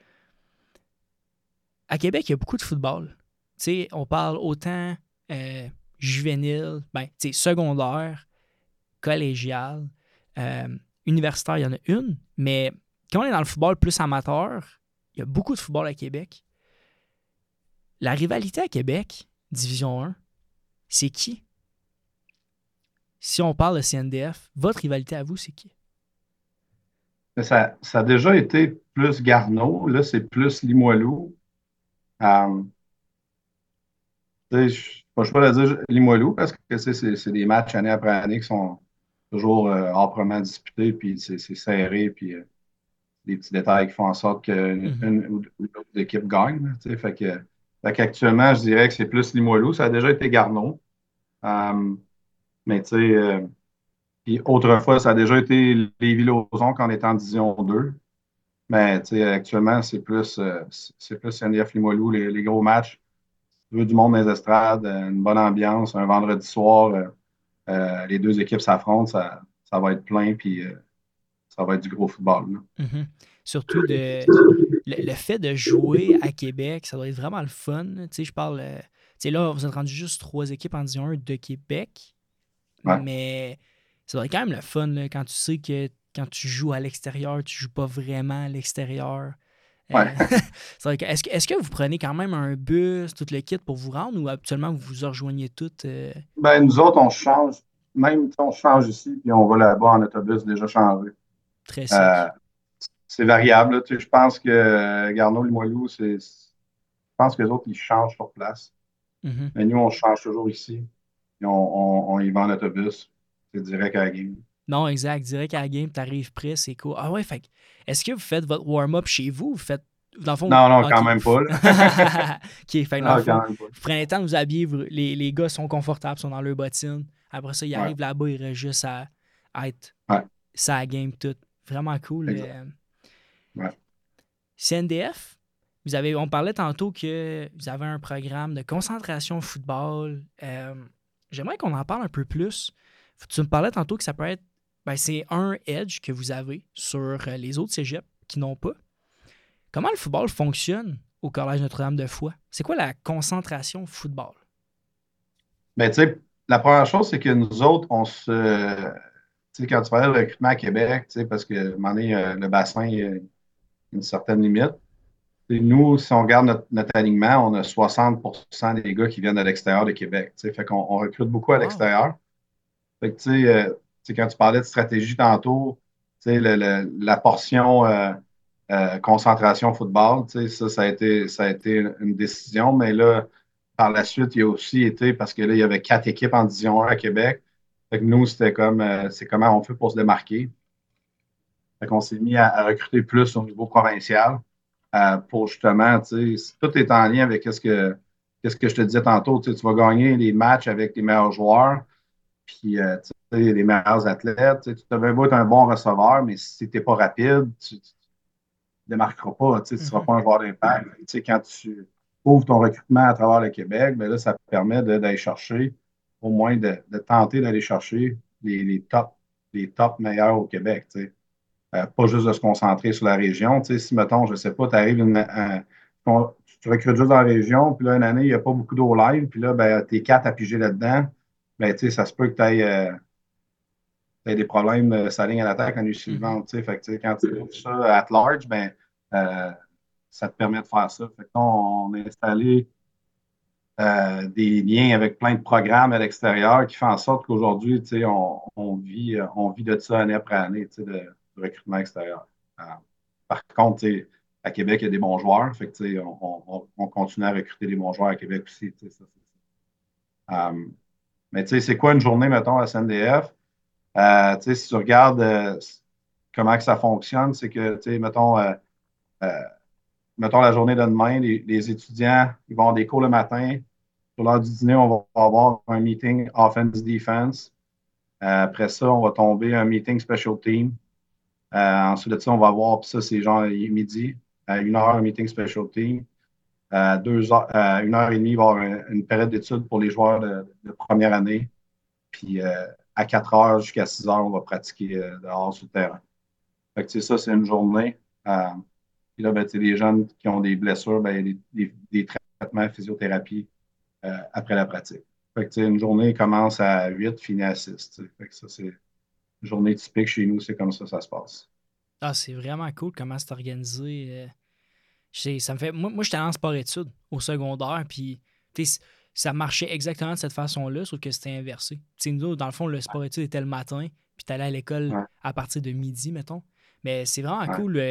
À Québec, il y a beaucoup de football. On parle autant juvénile, secondaire, collégial, universitaire, il y en a une, mais quand on est dans le football plus amateur, il y a beaucoup de football à Québec. La rivalité à Québec, Division 1, c'est qui? Si on parle de CNDF, votre rivalité à vous, c'est qui? Ça a déjà été plus Garneau. Là, c'est plus Limoilou. Je ne suis pas de dire Limoilou parce que c'est des matchs année après année qui sont toujours âprement disputés, puis c'est serré, puis des petits détails qui font en sorte qu'une Mhm. ou l'autre équipe gagne. Fait qu'actuellement, je dirais que c'est plus Limoilou. Ça a déjà été Garneau. Mais tu sais, puis autrefois, ça a déjà été Lévis-Lauzon quand on était en Division 2. Mais tu sais, actuellement, c'est plus CNDF Limoilou, les gros matchs. Tu veux du monde dans les estrades, une bonne ambiance, un vendredi soir, les deux équipes s'affrontent, ça va être plein, puis ça va être du gros football. Là. Mhm. Surtout le fait de jouer à Québec, ça doit être vraiment le fun. Je parle. Là, vous êtes rendu juste 3 équipes en Division 1 de Québec, Ouais. mais ça doit être quand même le fun là, quand tu sais que quand tu joues à l'extérieur, tu joues pas vraiment à l'extérieur. Ouais. Est-ce que vous prenez quand même un bus, tout le kit pour vous rendre ou habituellement vous vous rejoignez toutes? Ben, nous autres, on change, même si on change ici, puis on va là-bas en autobus déjà changé. Très Euh, sec? c'est variable. Là. Je pense que Garneau, Limoilou, je pense que les autres, ils changent sur place. Mhm. Mais nous, on change toujours ici. Et on y va en autobus. C'est direct à la game. Non, exact. Direct à la game, t'arrives prêt, c'est cool. Ah ouais, fait est-ce que vous faites votre warm-up chez vous? Vous faites. Dans le fond, Non, non, OK. quand même pas. Là. OK, fait dans le Non, fond, quand même pas. vous prenez le temps de vous habiller, les gars sont confortables, sont dans leurs bottines. Après ça, ils Ouais, arrivent là-bas, ils restent juste à être ouais, ça à game tout. Vraiment cool. exact. Ouais. CNDF, on parlait tantôt que vous avez un programme de concentration au football. J'aimerais qu'on en parle un peu plus. Tu me parlais tantôt que ça peut être, c'est un edge que vous avez sur les autres cégeps qui n'ont pas. Comment le football fonctionne au Collège Notre-Dame-de-Foix? C'est quoi la concentration au football? Ben, tu sais, la première chose, c'est que nous autres, tu sais, quand tu parlais de recrutement à Québec, tu sais, parce que, à un moment donné, le bassin, il y a une certaine limite. Tu sais, nous, si on regarde notre alignement, on a 60% des gars qui viennent de l'extérieur de Québec. Tu sais, fait qu'on recrute beaucoup à Wow! l'extérieur. Fait que, tu sais, quand tu parlais de stratégie tantôt, tu sais, la portion concentration football. Ça a été une décision, mais là, par la suite, il y a aussi été, parce que là, il y avait 4 équipes en Division 1 à Québec. Fait que nous, c'était comme, c'est comment on fait pour se démarquer. Fait qu'on s'est mis à recruter plus au niveau provincial pour justement, tout est en lien avec qu'est-ce que je te disais tantôt. Tu vas gagner les matchs avec les meilleurs joueurs, puis les meilleurs athlètes. Tu devais être un bon receveur, mais si tu n'es pas rapide, tu ne démarqueras pas. Tu ne seras pas un joueur d'impact. Quand tu ouvres ton recrutement à travers le Québec, ben là, ça te permet d'aller chercher, au moins de tenter d'aller chercher les top meilleurs au Québec. Pas juste de se concentrer sur la région. Si, mettons, je ne sais pas, tu arrives tu recrutes juste dans la région, puis là, une année, il n'y a pas beaucoup d'eau live, puis là, ben, tu es 4 à piger là-dedans, ben, ça se peut que tu aies des problèmes de sa ligne à l'attaque en nuit suivante. Fait que, quand tu fais ça at large, ben, euh, ça te permet de faire ça. Fait que, on a installé des liens avec plein de programmes à l'extérieur qui font en sorte qu'aujourd'hui, on vit de ça année après année, de recrutement extérieur. Par contre, à Québec, il y a des bons joueurs. Fait que, on continue à recruter des bons joueurs à Québec aussi. Mais c'est quoi une journée, mettons, à SNDF? Si tu regardes comment que ça fonctionne, c'est que, euh, mettons la journée de demain, les étudiants, ils vont avoir des cours le matin. Sur l'heure du dîner, on va avoir un meeting offense-defense. Après ça, on va tomber un meeting special team. Ensuite de ça, on va avoir, puis ça, c'est genre midi, à 1 heure, un meeting special team. 2 heures, 1 heure et demie, il va y avoir une période d'études pour les joueurs de première année. Puis à 4 heures jusqu'à 6 heures, on va pratiquer dehors sur le terrain. Fait que ça, c'est une journée. Puis là, ben, les jeunes qui ont des blessures, ben, des traitements, physiothérapie après la pratique. Fait que, une journée commence à 8, finit à 6. Fait que ça, c'est une journée typique chez nous, c'est comme ça se passe. Ah, c'est vraiment cool comment c'est organisé. Ça me fait. Moi j'étais en sport-études au secondaire, puis ça marchait exactement de cette façon-là, sauf que c'était inversé. Nous, dans le fond, le sport-études était le matin, puis tu allais à l'école Ouais, à partir de midi, mettons. Mais c'est vraiment ouais, cool.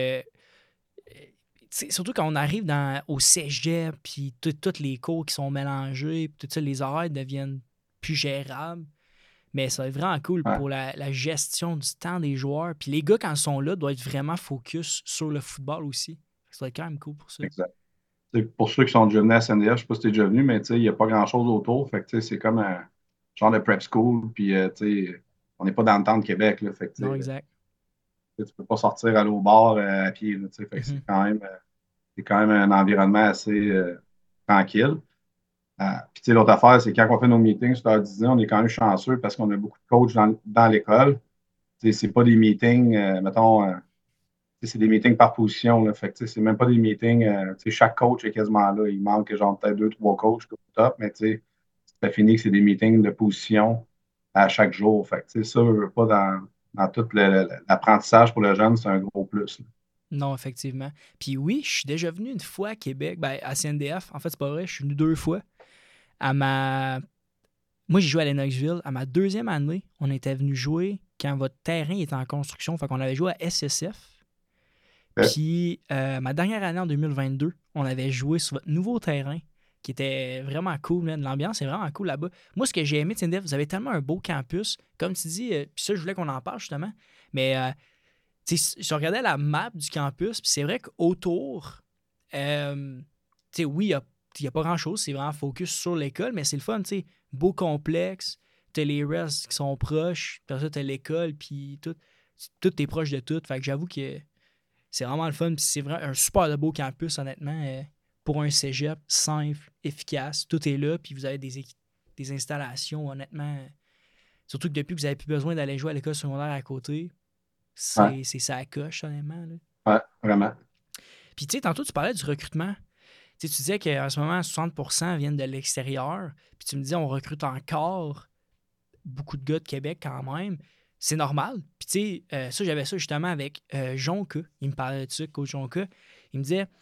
Surtout quand on arrive au cégep, puis tous les cours qui sont mélangés, puis tout ça, les horaires deviennent plus gérables. Mais ça va être vraiment cool ouais, pour la gestion du temps des joueurs. Puis les gars, quand ils sont là, doivent être vraiment focus sur le football aussi. Ça va être quand même cool pour ça. exact. Pour ceux qui sont déjà venus à SNDF, je ne sais pas si tu es déjà venu, mais il n'y a pas grand-chose autour. Fait que c'est comme un genre de prep school. Puis on n'est pas dans le temps de Québec. Là, fait que, Non, exact. tu ne peux pas sortir aller au bar à pied. Là, fait que Mhm. c'est quand même un environnement assez tranquille. Puis l'autre affaire, c'est quand on fait nos meetings sur l'heure 10 on est quand même chanceux parce qu'on a beaucoup de coachs dans l'école. C'est pas des meetings, mettons, c'est des meetings par position. Là, fait que c'est même pas des meetings, chaque coach est quasiment là. Il manque genre peut-être 2, 3 coachs au top, mais ça finit que c'est des meetings de position à chaque jour. Fait que ça, pas dans tout l'apprentissage pour le jeune, c'est un gros plus. Là. Non, effectivement. Puis oui, je suis déjà venu une fois à Québec, à CNDF. En fait, c'est pas vrai, je suis venu 2 fois. À ma... Moi, j'ai joué à Lennoxville. À ma 2e année, on était venu jouer quand votre terrain était en construction. Fait qu'on avait joué à SSF. Fait Puis ma dernière année en 2022, on avait joué sur votre nouveau terrain qui était vraiment cool. Man. L'ambiance est vraiment cool là-bas. Moi, ce que j'ai aimé de CNDF, vous avez tellement un beau campus. Comme tu dis, puis ça, je voulais qu'on en parle justement. Mais je regardais la map du campus, puis c'est vrai qu'autour, oui, il n'y a pas grand-chose. C'est vraiment focus sur l'école, mais c'est le fun. Beau complexe. T'as les restes qui sont proches. Puis ça, t'as l'école, puis tout est proche de tout. Fait que j'avoue que c'est vraiment le fun. Puis c'est vraiment un super de beau campus, honnêtement. Pour un cégep simple, efficace. Tout est là. Puis vous avez des installations, honnêtement. Surtout que depuis que vous n'avez plus besoin d'aller jouer à l'école secondaire à côté, ouais, c'est ça coche, honnêtement. Là. ouais, vraiment. Puis tantôt, tu parlais du recrutement. Tu disais qu'en ce moment, 60% viennent de l'extérieur. Puis tu me disais, on recrute encore beaucoup de gars de Québec quand même. C'est normal. Puis ça, j'avais ça justement avec Jonca. Il me parlait de ça, coach Jonca. Il me disait,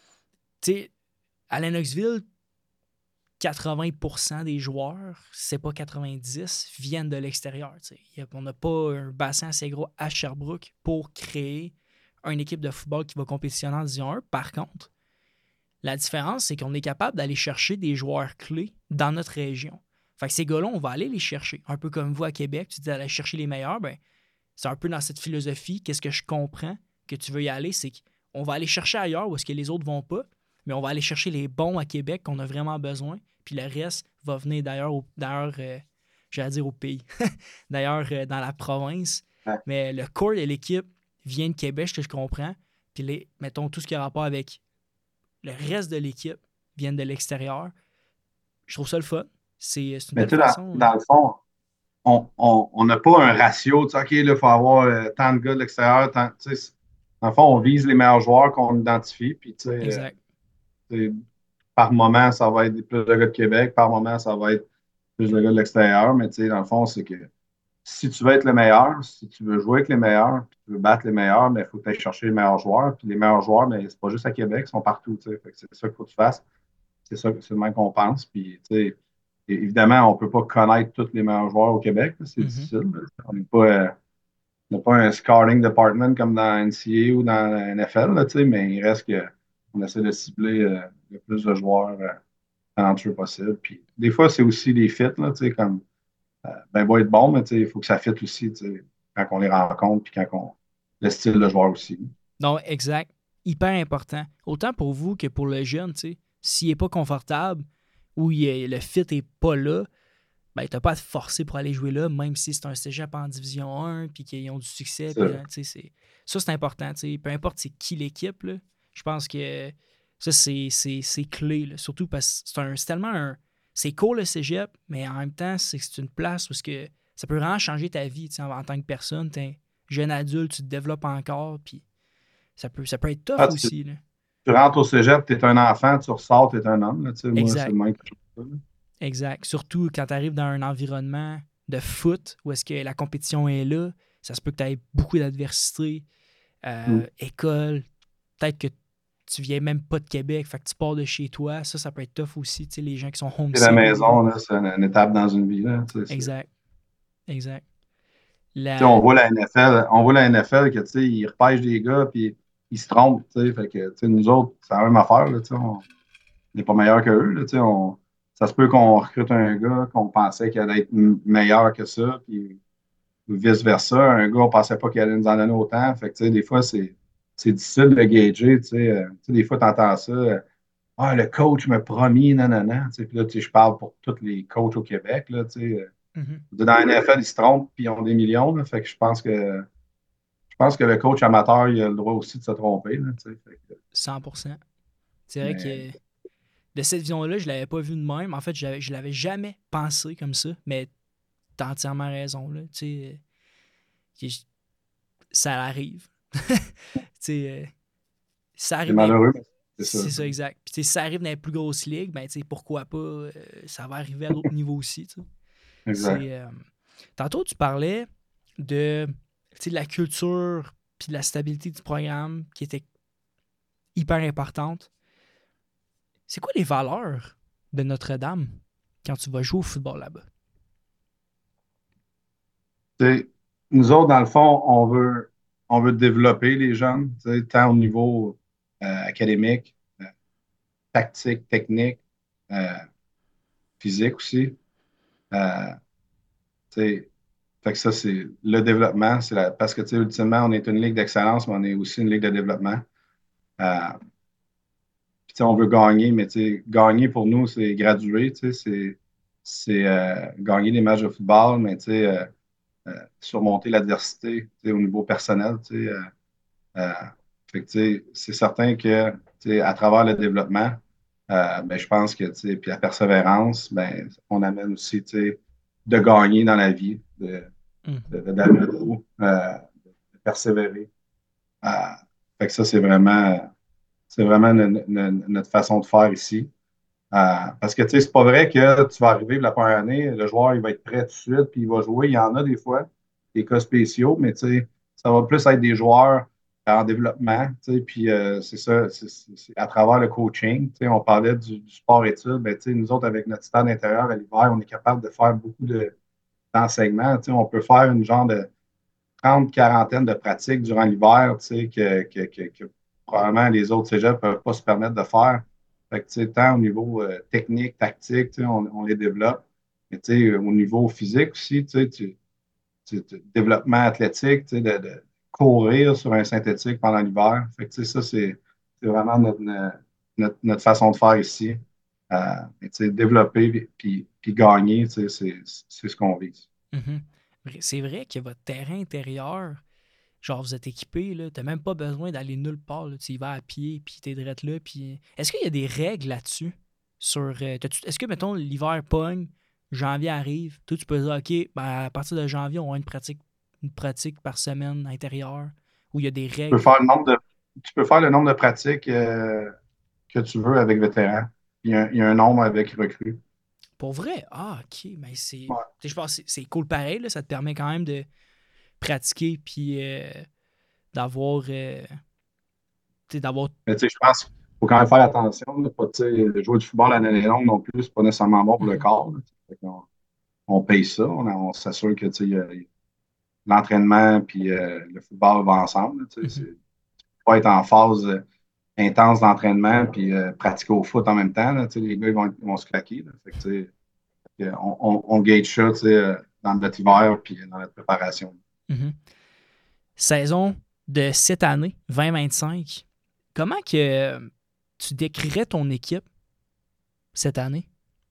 à Lennoxville, 80% des joueurs, c'est pas 90, viennent de l'extérieur. On n'a pas un bassin assez gros à Sherbrooke pour créer une équipe de football qui va compétitionner en Division 1. Par contre, la différence, c'est qu'on est capable d'aller chercher des joueurs clés dans notre région. Fait que ces gars-là, on va aller les chercher. Un peu comme vous à Québec, tu dis d'aller chercher les meilleurs, ben, c'est un peu dans cette philosophie. Qu'est-ce que je comprends que tu veux y aller, c'est qu'on va aller chercher ailleurs où est-ce que les autres vont pas, mais on va aller chercher les bons à Québec qu'on a vraiment besoin, puis le reste va venir d'ailleurs, j'allais dire au pays, d'ailleurs dans la province. Ouais. Mais le core de l'équipe vient de Québec, ce que je comprends, puis mettons tout ce qui a rapport avec le reste de l'équipe vient de l'extérieur. Je trouve ça le fun. C'est une Mais belle tu sais, façon. dans le fond, on n'a pas un ratio, tu sais, OK, là, il faut avoir tant de gars de l'extérieur, tu sais, dans le fond, on vise les meilleurs joueurs qu'on identifie, puis tu sais, Exact. par moment, ça va être plus de gars de Québec, par moment, ça va être plus de gars de l'extérieur, mais tu sais, dans le fond, c'est que si tu veux être le meilleur, si tu veux jouer avec les meilleurs, puis tu veux battre les meilleurs, mais il faut que tu ailles chercher les meilleurs joueurs, puis les meilleurs joueurs, mais c'est pas juste à Québec, ils sont partout, tu sais, fait que c'est ça qu'il faut que tu fasses, c'est ça, c'est le même qu'on pense, puis tu sais, évidemment, on ne peut pas connaître tous les meilleurs joueurs au Québec, là, c'est difficile, là. On n'a pas un scouting department comme dans NCAA ou dans la NFL, là, tu sais, mais il reste qu'on essaie de cibler le plus de joueurs talentueux possible. Puis des fois, c'est aussi des fits, là, tu sais, comme ben va être bon, mais tu sais, il faut que ça fit aussi, tu sais, quand on les rencontre, puis le style de joueur aussi. Non, exact. Hyper important. Autant pour vous que pour le jeune, tu sais. S'il n'est pas confortable ou le fit n'est pas là, ben, tu n'as pas à te forcer pour aller jouer là, même si c'est un cégep en Division 1 puis qu'ils ont du succès. Puis, ça, c'est important. Tu sais. Peu importe c'est qui l'équipe, là, je pense que ça, c'est clé. Là. Surtout parce que c'est tellement un. C'est cool le cégep, mais en même temps, c'est une place où ça peut vraiment changer ta vie tu sais, en tant que personne. Tu es jeune adulte, tu te développes encore, puis ça peut être tough Ah, aussi. Là. tu rentres au cégep, tu es un enfant, tu ressors, tu es un homme. Là, tu sais, moi, c'est Exact. le même que je fais ça, là. Exact. Surtout quand tu arrives dans un environnement de foot où est-ce que la compétition est là, ça se peut que tu aies beaucoup d'adversité, Mm. école, peut-être que tu viens même pas de Québec, fait que tu pars de chez toi, ça peut être tough aussi, tu sais, les gens qui sont C'est la homesick au début. maison, là, c'est une étape dans une vie. Là, tu sais, Exact, exact. tu sais, on La... voit la NFL, que tu sais, ils repêchent des gars puis ils se trompent. Tu sais, fait que tu sais, nous autres, c'est la même affaire. Là, tu sais, on n'est pas meilleur qu'eux. Là, tu sais, ça se peut qu'on recrute un gars qu'on pensait qu'il allait être meilleur que ça, puis vice-versa. Un gars, on pensait pas qu'il allait nous en donner autant. Fait que, tu sais, des fois, c'est difficile de gager. Tu sais, des fois, tu entends ça. Ah, le coach m'a promis, nanana. Tu sais, puis là, tu sais, je parle pour tous les coachs au Québec. Là, tu sais, Mhm. dans la NFL, ils se trompent puis ils ont des millions. Là, fait que je pense que le coach amateur, il a le droit aussi de se tromper. Là, tu sais, fait que, 100%. C'est vrai mais que de cette vision-là, je l'avais pas vu de même. En fait, je l'avais jamais pensé comme ça, mais tu as entièrement raison. Là, tu sais, ça arrive. Tu sais, ça c'est arrive dans malheureux, mais c'est ça. c'est ça, exact. Puis, tu sais, si ça arrive dans les plus grosses ligues, ben, tu sais, pourquoi pas, ça va arriver à d'autres niveaux aussi, tu sais. Exact. Tantôt, tu parlais de, tu sais, de la culture puis de la stabilité du programme qui était hyper importante. C'est quoi les valeurs de Notre-Dame quand tu vas jouer au football là-bas? Tu sais, nous autres, dans le fond, on veut développer les jeunes, tu sais, tant au niveau académique, tactique, technique, euh, physique aussi. Euh, tu sais, fait que ça, c'est le développement. Parce que, tu sais, ultimement, on est une ligue d'excellence, mais on est aussi une ligue de développement. Euh, Puis, tu sais, on veut gagner, mais tu sais, gagner pour nous, c'est graduer, tu sais, c'est gagner des matchs de football, mais tu sais, surmonter l'adversité, tu sais, au niveau personnel, tu sais. Euh, Fait que, tu sais, c'est certain que, tu sais, à travers le développement, ben, je pense que, tu sais, puis la persévérance, ben, on amène aussi, tu sais, de gagner dans la vie, Mhm. d'aller au bout, de persévérer. Euh, Fait que ça, c'est vraiment notre façon de faire ici. Parce que, tu sais, c'est pas vrai que tu vas arriver la première année, le joueur, il va être prêt tout de suite, puis il va jouer. Il y en a des fois, des cas spéciaux, mais tu sais, ça va plus être des joueurs en développement, tu sais, puis c'est ça, c'est à travers le coaching, tu sais, on parlait du sport-études, ben, tu sais, nous autres, avec notre stade intérieur à l'hiver, on est capable de faire beaucoup d'enseignements, tu sais, on peut faire une genre de 30, quarantaine de pratiques durant l'hiver, tu sais, que probablement les autres cégeps ne peuvent pas se permettre de faire. Fait que, tu sais, tant au niveau technique, tactique, tu sais, on les développe. Mais tu sais, au niveau physique aussi, développement athlétique, tu sais, de courir sur un synthétique pendant l'hiver. Fait que, tu sais, ça, c'est vraiment notre façon de faire ici. Tu sais, développer puis gagner, tu sais, c'est ce qu'on vise. Mhm. C'est vrai que votre terrain intérieur, genre vous êtes équipé, là, t'as même pas besoin d'aller nulle part, là, tu y vas à pied, puis t'es direct là, puis... Est-ce qu'il y a des règles là-dessus? Est-ce que, mettons, l'hiver pogne, janvier arrive, toi, tu peux dire, OK, ben, à partir de janvier, on a une pratique par semaine intérieure, où il y a des peux règles. faire le nombre de, Tu peux faire le nombre de pratiques que tu veux avec vétéran. Il y a un nombre avec recrue. Pour vrai? Ah, OK, mais c'est... Ouais. Tu sais, je pense que c'est cool pareil, là, ça te permet quand même de pratiquer, puis d'avoir... tu sais, d'avoir... Mais tu sais, je pense qu'il faut quand même faire attention. Là, pas, tu sais, jouer du football à l'année longue non plus, c'est pas nécessairement bon pour le Mhm, corps. Là. Fait on paye ça, on s'assure que tu sais, l'entraînement puis le football vont ensemble. Là, tu sais, mhm. c'est pas être en phase intense d'entraînement puis pratiquer au foot en même temps. Là, tu sais, les gars ils vont se claquer. Là. Fait que, tu sais, on gauge ça tu sais, dans notre hiver puis dans notre préparation. Mhm. Saison de cette année, 2025, comment que tu décrirais ton équipe cette année?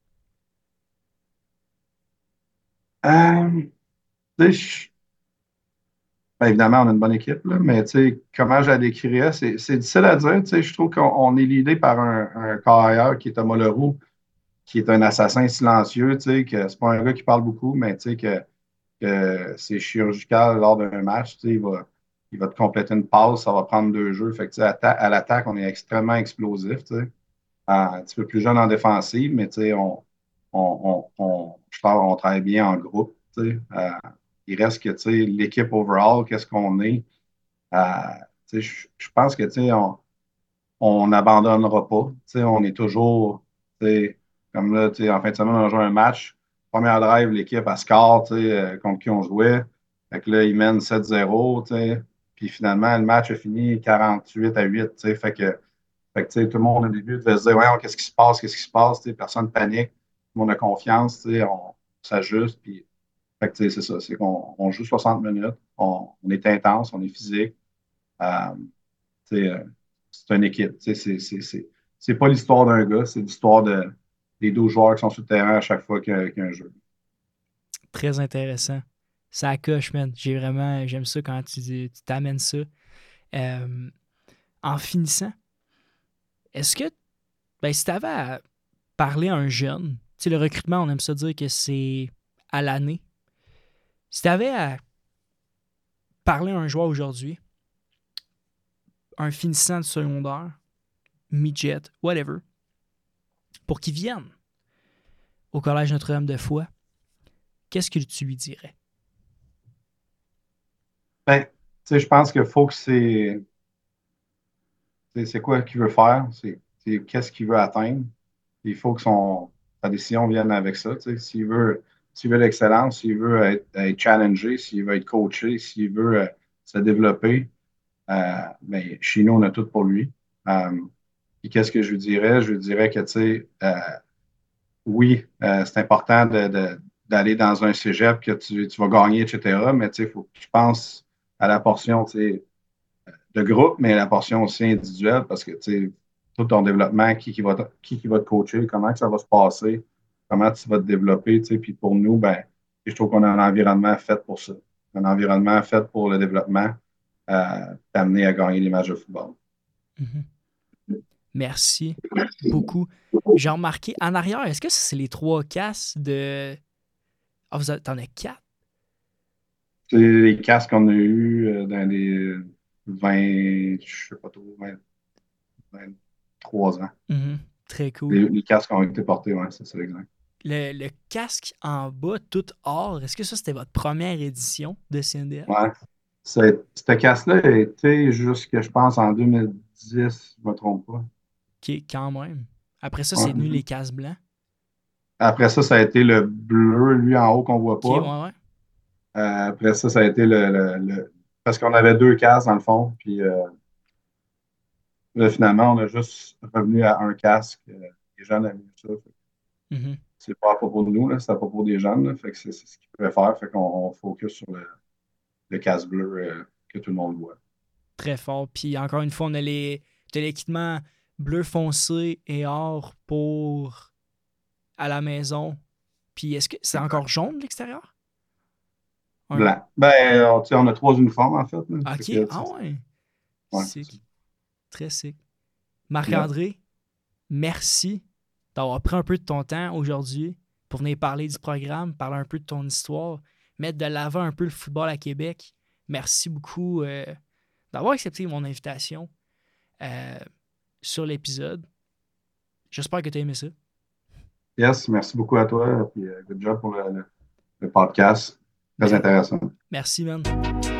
Euh, tu sais, ben, évidemment, on a une bonne équipe, là, mais tu sais, comment je la décrirais, c'est difficile à dire. Tu sais, je trouve qu'on est l'idée par un carrière qui est Thomas Leroux, qui est un assassin silencieux, tu sais, que c'est pas un gars qui parle beaucoup, mais tu sais, que c'est chirurgical lors d'un match. Tu sais, il va te compléter une passe, ça va prendre 2 jeux. Fait que, tu sais, à l'attaque, on est extrêmement explosif. Tu sais. Un petit peu plus jeune en défensive, mais tu sais, on travaille bien en groupe. Tu sais. Il reste que tu sais, l'équipe overall, qu'est-ce qu'on est. Euh, tu sais, je pense que tu sais, on n'abandonnera pas. Tu sais, on est toujours, tu sais, comme là, tu sais, en fin de semaine, on a joué un match. Première drive, l'équipe a score, tu sais, contre qui on jouait. Fait que là, ils mènent 7-0, tu sais. Puis finalement, le match a fini 48-8, tu sais. Fait que, tu sais, tout le monde au début devait se dire, ouais, qu'est-ce qui se passe, qu'est-ce qui se passe, tu sais, personne ne panique, tout le monde a confiance, tu sais, on s'ajuste. Puis, fait que, tu sais, c'est ça, c'est qu'on joue 60 minutes, on est intense, on est physique. Euh, tu sais, c'est une équipe. Tu sais, c'est pas l'histoire d'un gars, c'est l'histoire des 12 joueurs qui sont sur le terrain à chaque fois qu'il y a un jeu. Très intéressant. Ça coche, man. J'aime ça quand tu t'amènes ça. Euh, En finissant, est-ce que, ben, si tu avais à parler à un jeune, tu sais, le recrutement, on aime ça dire que c'est à l'année. Si tu avais à parler à un joueur aujourd'hui, un finissant de secondaire, midget, whatever, pour qu'il vienne au Collège Notre-Dame de Foix, qu'est-ce que tu lui dirais? Ben, tu sais, je pense qu'il faut que c'est quoi qu'il veut faire, c'est qu'est-ce qu'il veut atteindre. Il faut que sa décision vienne avec ça. Tu sais. S'il veut l'excellence, s'il veut être challengé, s'il veut être coaché, s'il veut se développer, ben, chez nous, on a tout pour lui. Puis qu'est-ce que je lui dirais? Je lui dirais que, tu sais, oui, c'est important d'aller dans un cégep que tu vas gagner, etc. Mais tu sais, il faut que tu penses à la portion tu sais, de groupe, mais à la portion aussi individuelle parce que tu sais, tout ton développement, qui va te coacher, comment que ça va se passer, comment tu vas te développer. Tu sais, puis pour nous, ben, je trouve qu'on a un environnement fait pour ça. Un environnement fait pour le développement, t'amener à gagner les matchs de football. Mhm. Merci beaucoup. J'ai remarqué en arrière, est-ce que ça, c'est les trois casses de. Ah, t'en as quatre? C'est les casques qu'on a eus dans les 20, je sais pas trop, 23 ans. Mhm. Très cool. Les casques ont été portés, ouais, c'est ça, exact. Le casque en bas, tout or, est-ce que ça, c'était votre première édition de CNDF? Ouais. Ce casque-là a été jusque, je pense, en 2010, je ne me trompe pas. OK, quand même. Après ça, c'est venu Ouais. les casques blancs. Après ça, ça a été le bleu, lui, en haut, qu'on voit OK, ouais, pas. ouais. Après ça, ça a été parce qu'on avait deux casques dans le fond. Puis là, finalement, on a juste revenu à un casque. Les jeunes aiment mieux ça. Mhm. C'est pas à propos de nous, là, c'est à propos des jeunes. Là. Fait que c'est ce qu'ils pouvaient faire. Fait qu'on on focus sur le casque bleu que tout le monde voit. Très fort. Puis encore une fois, on a t'as l'équipement bleu foncé et or pour à la maison. Puis est-ce que c'est encore jaune de l'extérieur? Blanc. Ben, tu sais, on a trois uniformes, en fait. Là. Fait OK. que, Ah ouais. ouais, c'est ça. Sick. Très sick. Yeah. Marc-André, merci d'avoir pris un peu de ton temps aujourd'hui pour venir parler du programme, parler un peu de ton histoire, mettre de l'avant un peu le football à Québec. Merci beaucoup d'avoir accepté mon invitation euh, sur l'épisode. J'espère que tu as aimé ça. Yes, merci beaucoup à toi. Puis, good job pour le podcast. Très Ben, intéressant. merci, man.